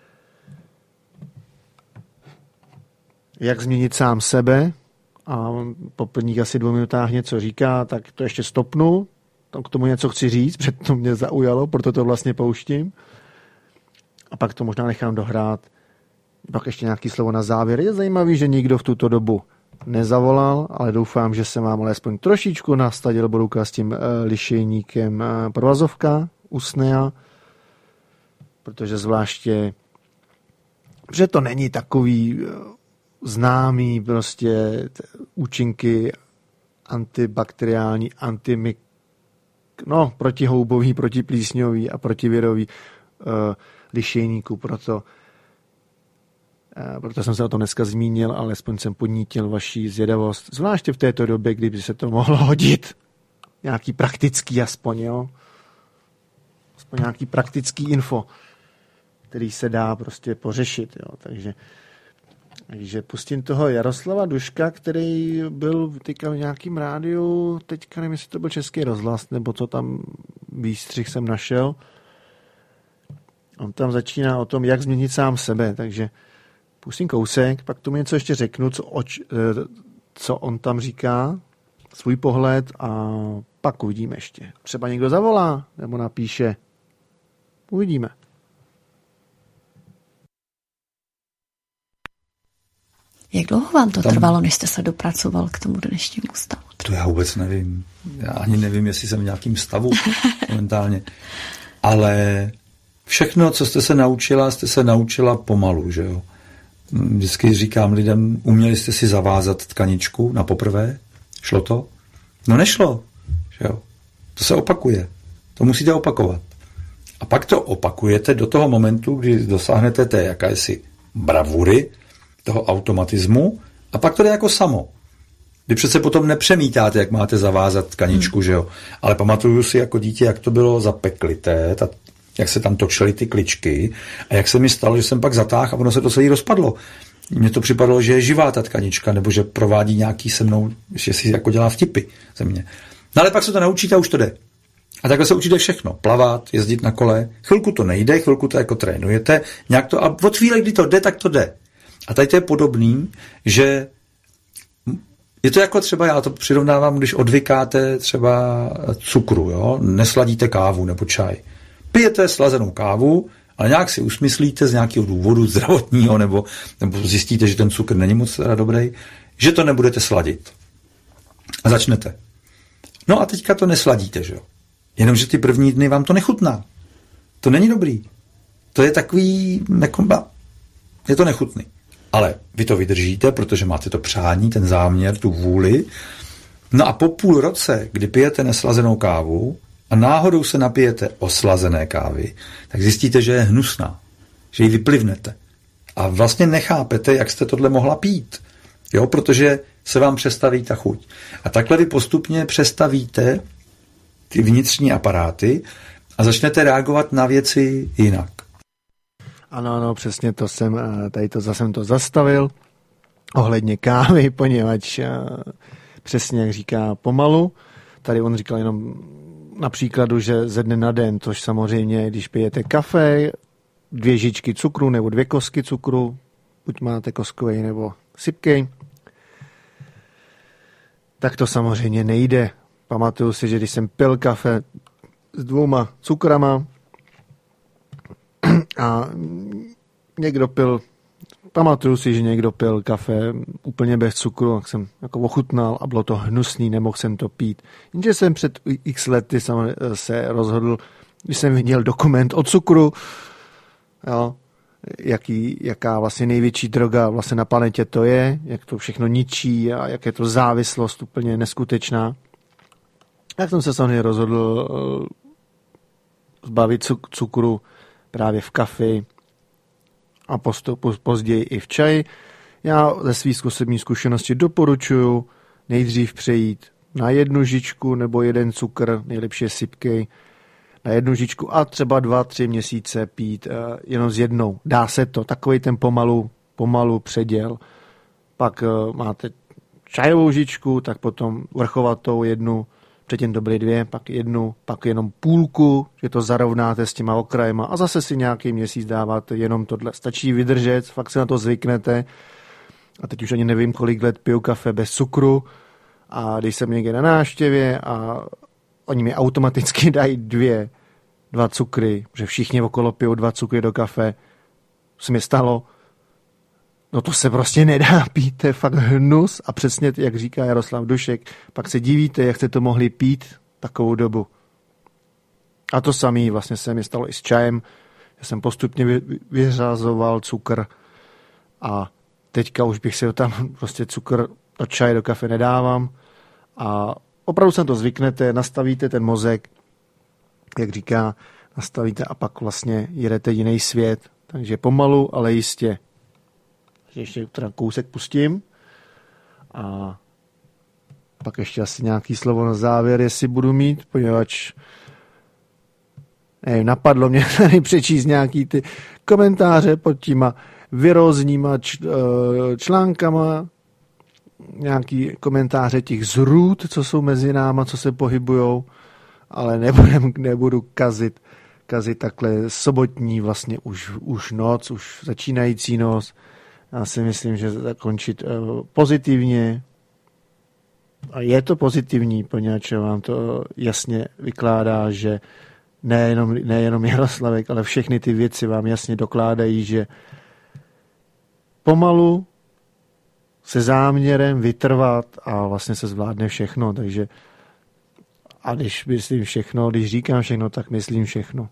Jak změnit sám sebe. A po prvních asi dvou minutách něco říká, tak to ještě stopnu. K tomu něco chci říct, protože to mě zaujalo, proto to vlastně pouštím. A pak to možná nechám dohrát. Pak ještě nějaké slovo na závěr. Je zajímavý, že nikdo v tuto dobu nezavolal, ale doufám, že jsem vám alespoň trošičku nastavil Boruka s tím uh, lišejníkem uh, provazovka Usnea, protože zvláště, že to není takový uh, známý prostě t- účinky antibakteriální, antimik, no, protihoubový, protiplísňový a protivirový uh, lišejníku, proto Proto jsem se o tom dneska zmínil, ale alespoň jsem podnítil vaši zvědavost, zvláště v této době, kdyby se to mohlo hodit. Nějaký praktický aspoň, jo? Aspoň nějaký praktický info, který se dá prostě pořešit, jo? Takže, takže pustím toho Jaroslava Duška, který byl teďka v nějakým rádiu, teďka nevím, jestli to byl Český rozhlas, nebo co tam výstřih jsem našel. On tam začíná o tom, jak změnit sám sebe, takže pustím kousek, pak tomu něco ještě řeknu, co, oč, co on tam říká, svůj pohled a pak uvidíme ještě. Třeba někdo zavolá nebo napíše. Uvidíme. Jak dlouho vám to tam... trvalo, než jste se dopracoval k tomu dnešnímu stavu? To já vůbec nevím. Já ani nevím, jestli jsem v nějakém stavu momentálně. Ale všechno, co jste se naučila, jste se naučila pomalu, že jo. Vždycky říkám lidem, uměli jste si zavázat tkaničku na poprvé? Šlo to? No nešlo. Že jo? To se opakuje. To musíte opakovat. A pak to opakujete do toho momentu, kdy dosáhnete té jakési bravury, toho automatismu, a pak to jde jako samo. Vy přece potom nepřemítáte, jak máte zavázat tkaničku, hmm. že jo? Ale pamatuju si jako dítě, jak to bylo zapeklité, ta jak se tam točily ty kličky a jak se mi stalo, že jsem pak zatáhl a ono se to celé rozpadlo. Mně to připadalo, že je živá ta tkanička, nebo že provádí nějaký se mnou, že si jako dělá vtipy ze mě. No ale pak se to naučíte a už to jde. A takhle se učíte všechno. Plavat, jezdit na kole. Chvilku to nejde, chvilku to jako trénujete. Nějak to, a od chvíle, kdy to jde, tak to jde. A tady to je podobný, že je to jako třeba, já to přirovnávám, když odvykáte třeba cukru, jo? Nesladíte kávu nebo čaj. Pijete slazenou kávu, ale nějak si usmyslíte z nějakého důvodu zdravotního, nebo, nebo zjistíte, že ten cukr není moc dobrý, že to nebudete sladit. A začnete. No a teďka to nesladíte, že jo? Jenomže ty první dny vám to nechutná. To není dobrý. To je takový, nekomba. Je to nechutný. Ale vy to vydržíte, protože máte to přání, ten záměr, tu vůli. No a po půl roce, kdy pijete neslazenou kávu, a náhodou se napijete oslazené kávy, tak zjistíte, že je hnusná, že ji vyplivnete. A vlastně nechápete, jak jste tohle mohla pít. Jo, protože se vám přestaví ta chuť. A takhle vy postupně přestavíte ty vnitřní aparáty a začnete reagovat na věci jinak. Ano, ano, přesně to jsem, tady to zase jsem to zastavil ohledně kávy, poněvadž přesně jak říká pomalu, tady on říkal jenom na příkladu, že ze dne na den, což samozřejmě, když pijete kafe, dvě žičky cukru nebo dvě kosky cukru, buď máte koskovej nebo sypkej, tak to samozřejmě nejde. Pamatuju si, že když jsem pil kafe s dvouma cukrama a někdo pil, pamatuju si, že někdo pil kafe úplně bez cukru, tak jsem jako ochutnal a bylo to hnusný, nemohl jsem to pít. Jenže jsem před x lety se rozhodl, když jsem viděl dokument o cukru, jo, jaký, jaká vlastně největší droga vlastně na planetě to je, jak to všechno ničí a jak je to závislost úplně neskutečná. Tak jsem se samozřejmě rozhodl zbavit cukru právě v kafi a postupu, později i v čaji. Já ze svých osobních zkušeností doporučuji nejdřív přejít na jednu žičku nebo jeden cukr, nejlepší je sypkej, na jednu žičku a třeba dva, tři měsíce pít uh, jenom z jednou. Dá se to, takový ten pomalu, pomalu předěl. Pak uh, máte čajovou žičku, tak potom vrchovatou jednu, předtím to byly dvě, pak jednu, pak jenom půlku, že to zarovnáte s těma okrajema a zase si nějaký měsíc dáváte jenom tohle. Stačí vydržet, fakt se na to zvyknete. A teď už ani nevím, kolik let piju kafe bez cukru a když jsem někde na návštěvě a oni mi automaticky dají dvě, dva cukry, že všichni okolo pijou dva cukry do kafe, se mi stalo No to se prostě nedá pít, to je fakt hnus a přesně, jak říká Jaroslav Dušek, pak se divíte, jak jste to mohli pít takovou dobu. A to samý vlastně se mi stalo i s čajem. Já jsem postupně vyřazoval cukr a teďka už bych si tam prostě cukr do čaje, do kafe nedávám a opravdu se to zvyknete, nastavíte ten mozek, jak říká, nastavíte a pak vlastně jedete jiný svět. Takže pomalu, ale jistě. Ještě teda kousek pustím a pak ještě asi nějaký slovo na závěr, jestli budu mít, poněvadž nevím, napadlo mě tady přečíst nějaký ty komentáře pod těma virózníma článkama, nějaký komentáře těch zrůd, co jsou mezi náma, co se pohybujou, ale nebudem, nebudu kazit, kazit takhle sobotní vlastně už, už noc, už začínající noc. Já si myslím, že zakončit uh, pozitivně. A je to pozitivní, poněvadž vám to jasně vykládá, že nejenom, nejenom Jaroslavek, ale všechny ty věci vám jasně dokládají, že pomalu se záměrem vytrvat a vlastně se zvládne všechno. Takže a když myslím všechno, když říkám všechno, tak myslím všechno.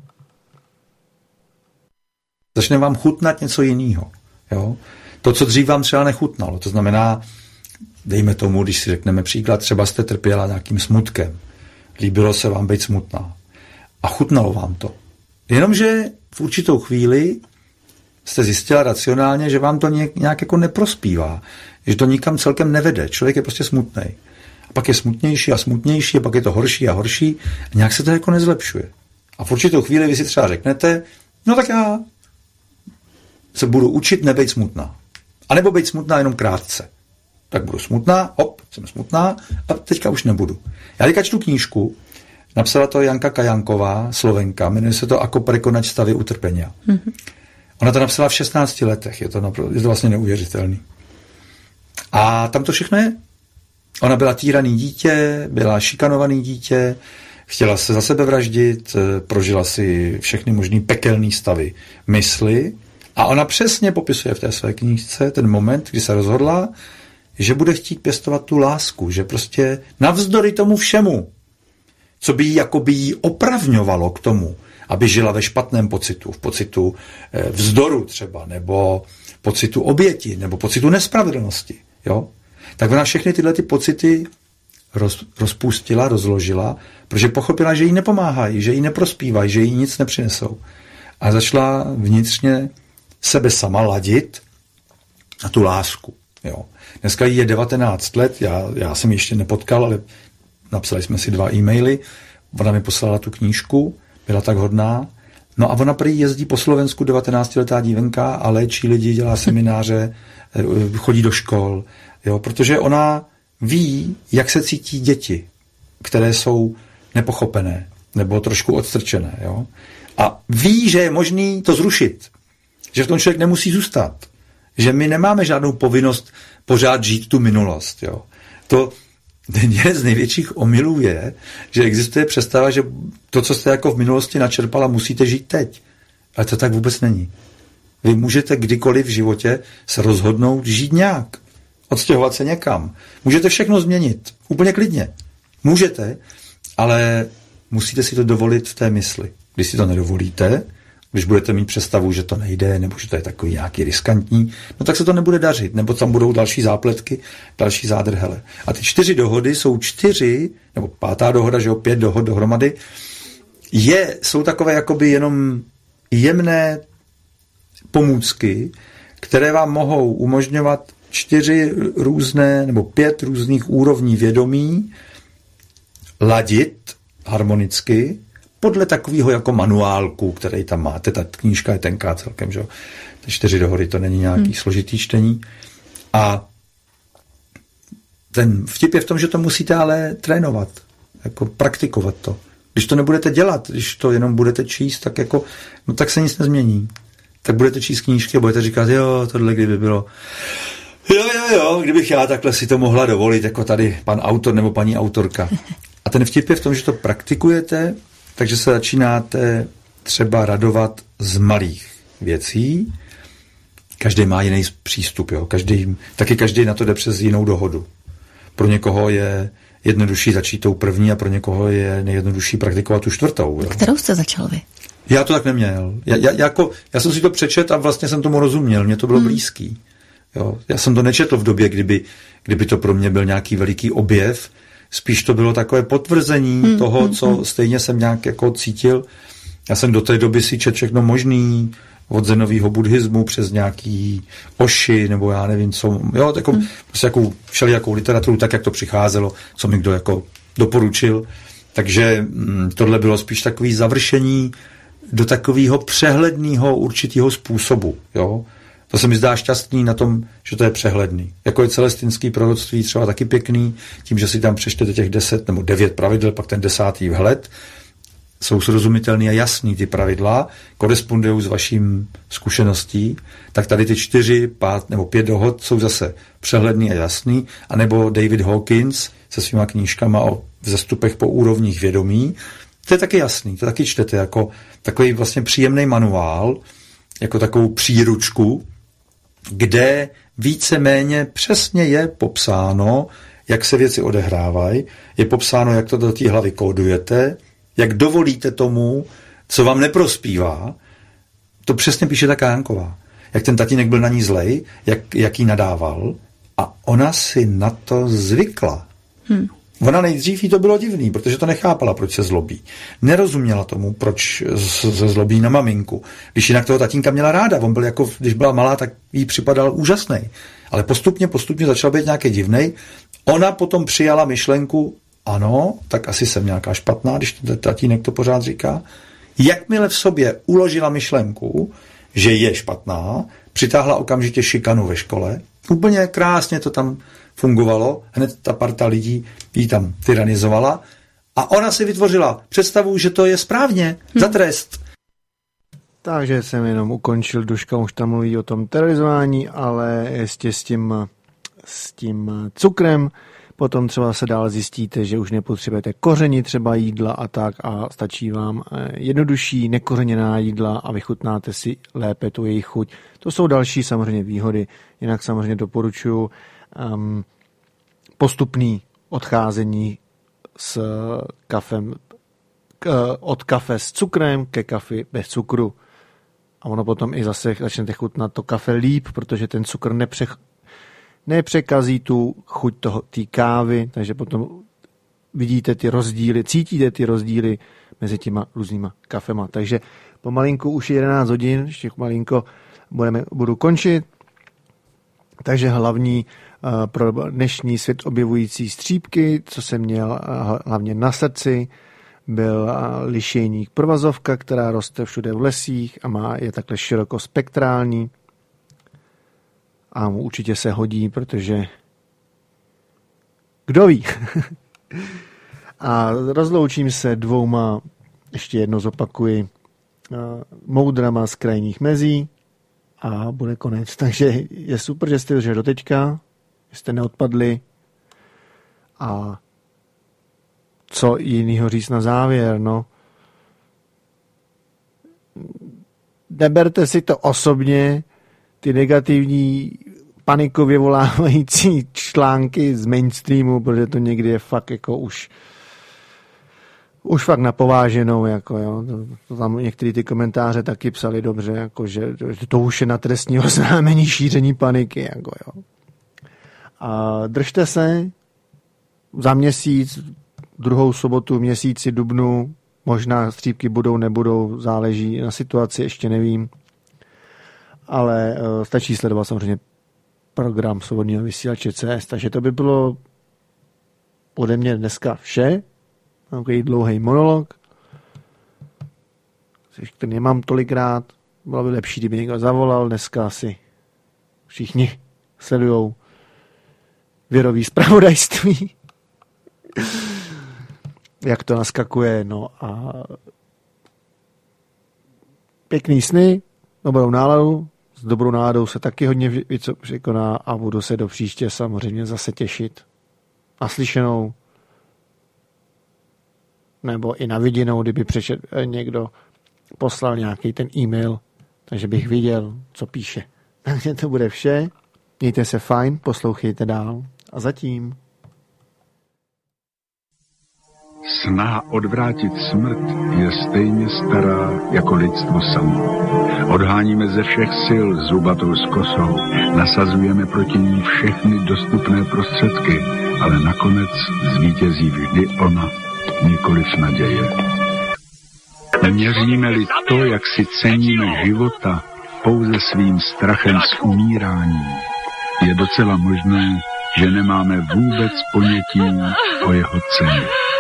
Začne vám chutnat něco jiného. Jo? To, co dřív vám třeba nechutnalo. To znamená, dejme tomu, když si řekneme příklad, třeba jste trpěla nějakým smutkem. Líbilo se vám být smutná. A chutnalo vám to. Jenomže v určitou chvíli jste zjistila racionálně, že vám to nějak jako neprospívá. Že to nikam celkem nevede. Člověk je prostě smutný. A pak je smutnější a smutnější, a pak je to horší a horší. A nějak se to jako nezlepšuje. A v určitou chvíli vy si třeba řeknete, no tak já se budu učit nebejt smutná. A nebo být smutná jenom krátce. Tak budu smutná, hop, jsem smutná a teďka už nebudu. Já teďka čtu knížku, napsala to Janka Kajanková, Slovenka, jmenuje se to Ako prekonať stavy utrpenia. Mm-hmm. Ona to napsala v šestnácti letech, je to, napr- je to vlastně neuvěřitelný. A tam to všechno je. Ona byla týraný dítě, byla šikanovaný dítě, chtěla se za sebe vraždit, prožila si všechny možný pekelný stavy mysli a ona přesně popisuje v té své knížce ten moment, kdy se rozhodla, že bude chtít pěstovat tu lásku, že prostě navzdory tomu všemu, co by jí jakoby jí opravňovalo k tomu, aby žila ve špatném pocitu, v pocitu vzdoru třeba, nebo pocitu oběti, nebo pocitu nespravedlnosti, jo? Tak ona všechny tyhle ty pocity roz, rozpustila, rozložila, protože pochopila, že jí nepomáhají, že jí neprospívají, že jí nic nepřinesou. A začala vnitřně sebe sama ladit na tu lásku. Jo. Dneska jí je devatenáct let, já, já jsem ji ještě nepotkal, ale napsali jsme si dva e-maily, ona mi poslala tu knížku, byla tak hodná. No a ona prý jezdí po Slovensku, devatenáctiletá dívenka, a léčí lidi, dělá semináře, chodí do škol, jo, protože ona ví, jak se cítí děti, které jsou nepochopené nebo trošku odstrčené. Jo? A ví, že je možný to zrušit, že v tom člověk nemusí zůstat, že my nemáme žádnou povinnost pořád žít tu minulost. Jo? To jeden z největších omylů je, že existuje představa, že to, co jste jako v minulosti načerpala, musíte žít teď. Ale to tak vůbec není. Vy můžete kdykoliv v životě se rozhodnout žít nějak. Odstěhovat se někam. Můžete všechno změnit. Úplně klidně. Můžete, ale musíte si to dovolit v té mysli. Když si to nedovolíte, když budete mít představu, že to nejde, nebo že to je takový nějaký riskantní, no tak se to nebude dařit, nebo tam budou další zápletky, další zádrhele. A ty čtyři dohody jsou čtyři, nebo pátá dohoda, že jo, pět dohod dohromady, je, jsou takové jakoby jenom jemné pomůcky, které vám mohou umožňovat čtyři různé nebo pět různých úrovní vědomí ladit harmonicky podle takového jako manuálku, který tam máte. Ta knížka je tenká celkem, že? Ty čtyři dohody, to není nějaký hmm. složitý čtení. A ten vtip je v tom, že to musíte ale trénovat, jako praktikovat to. Když to nebudete dělat, když to jenom budete číst, tak jako, no tak se nic nezmění. Tak budete číst knížky a budete říkat, jo, tohle kdyby bylo Jo, jo, jo, kdybych já takhle si to mohla dovolit, jako tady pan autor nebo paní autorka. A ten vtip je v tom, že to praktikujete, takže se začínáte třeba radovat z malých věcí každý má jiný přístup, jo. Každý, taky každý na to jde přes jinou dohodu. Pro někoho je jednodušší začít tou první a pro někoho je nejjednodušší praktikovat tu čtvrtou. Jo. Kterou jste začal vy? Já to tak neměl. Já, já, jako, já jsem si to přečet a vlastně jsem tomu rozuměl. Mně to bylo hmm. blízký. Jo. Já jsem to nečetl v době, kdyby, kdyby to pro mě byl nějaký veliký objev. Spíš to bylo takové potvrzení hmm. toho, co hmm. stejně jsem nějak jako cítil. Já jsem do té doby si četl všechno možný, od zenového buddhismu přes nějaký oši, nebo já nevím co, jo, jako, hmm. prostě jakou všelijakou literaturu, tak jak to přicházelo, co mi kdo jako doporučil. Takže hm, tohle bylo spíš takový završení do takového přehledného určitého způsobu, jo. To se mi zdá šťastný na tom, že to je přehledný. Jako je celestinský proroctví třeba taky pěkný, tím, že si tam přečtete těch deset nebo devět pravidel, pak ten desátý vhled, jsou srozumitelný a jasný ty pravidla, korespondují s vaším zkušeností, tak tady ty čtyři, pát nebo pět dohod jsou zase přehledný a jasný, anebo David Hawkins se svýma knížkama o vzestupech po úrovních vědomí, to je taky jasný, to taky čtete jako takový vlastně příjemný manuál, jako takovou příručku, kde víceméně přesně je popsáno, jak se věci odehrávají, je popsáno, jak to do té hlavy kódujete, jak dovolíte tomu, co vám neprospívá, to přesně píše ta Kánková. Jak ten tatínek byl na ní zlej, jak, jak jí nadával a ona si na to zvykla. Hmm. Ona nejdřív jí to bylo divný, protože to nechápala, proč se zlobí. Nerozuměla tomu, proč se zlobí na maminku. Když jinak toho tatínka měla ráda, on byl jako, když byla malá, tak jí připadal úžasný. Ale postupně, postupně začal být nějaký divnej. Ona potom přijala myšlenku, ano, tak asi jsem nějaká špatná, když tatínek to pořád říká. Jakmile v sobě uložila myšlenku, že je špatná, přitáhla okamžitě šikanu ve škole. Úplně krásně to tam fungovalo. Hned ta parta lidí jí tam tyranizovala. A ona si vytvořila představu, že to je správně, hm. za trest. Takže jsem jenom ukončil, Duška už tam mluví o tom terorizování, ale ještě s tím, s tím cukrem. Potom třeba se dál zjistíte, že už nepotřebujete koření třeba jídla a tak a stačí vám jednodušší nekořeněná jídla a vychutnáte si lépe tu jejich chuť. To jsou další samozřejmě výhody. Jinak samozřejmě doporučuji um, postupný odcházení s kafem, k, od kafe s cukrem ke kafi bez cukru. A ono potom i zase začnete chutnat to kafe líp, protože ten cukr nepřech nepřekazí tu chuť té kávy, takže potom vidíte ty rozdíly, cítíte ty rozdíly mezi těma různýma kafema. Takže pomalinku už je jedenáct hodin, ještě malinko budeme, budu končit. Takže hlavní uh, pro dnešní svět objevující střípky, co jsem měl uh, hlavně na srdci, byl uh, lišejník provazovka, která roste všude v lesích a má, je takhle širokospektrální. A určitě se hodí, protože kdo ví. A rozloučím se dvouma, ještě jedno zopakuji, moudrama z krajních mezí a bude konec. Takže je super, že jste drželi do teďka, že jste neodpadli a co jinýho říct na závěr, no. Neberte si to osobně, ty negativní panikově volávající články z mainstreamu, protože to někdy je fakt jako už už fakt napováženou, jako jo. To, to tam některé ty komentáře taky psali dobře, jako že, že to už je na trestní oznámení šíření paniky, jako jo. A držte se za měsíc, druhou sobotu v měsíci dubnu, možná střípky budou, nebudou, záleží na situaci, ještě nevím. Ale uh, stačí sledovat samozřejmě program svobodného vysílače C S, takže to by bylo ode mě dneska vše. Takový dlouhý monolog, který nemám tolikrát. Bylo by lepší, kdyby někdo zavolal. Dneska asi všichni sledujou věrový zpravodajství. Jak to naskakuje, no a pěkný sny, dobrou náladu. S dobrou náladou se taky hodně překoná a budu se do příště samozřejmě zase těšit. Naslyšenou nebo i na viděnou, kdyby přečet někdo poslal nějaký ten e-mail, takže bych viděl, co píše. Takže to bude vše. Mějte se fajn, poslouchejte dál. A zatím. Snaha odvrátit smrt je stejně stará jako lidstvo samo. Odháníme ze všech sil zubatou skosou, nasazujeme proti ní všechny dostupné prostředky, ale nakonec zvítězí vždy ona, nikoliv naděje. Měříme-li to, jak si ceníme života, pouze svým strachem z umírání, je docela možné, že nemáme vůbec ponětí o jeho ceně.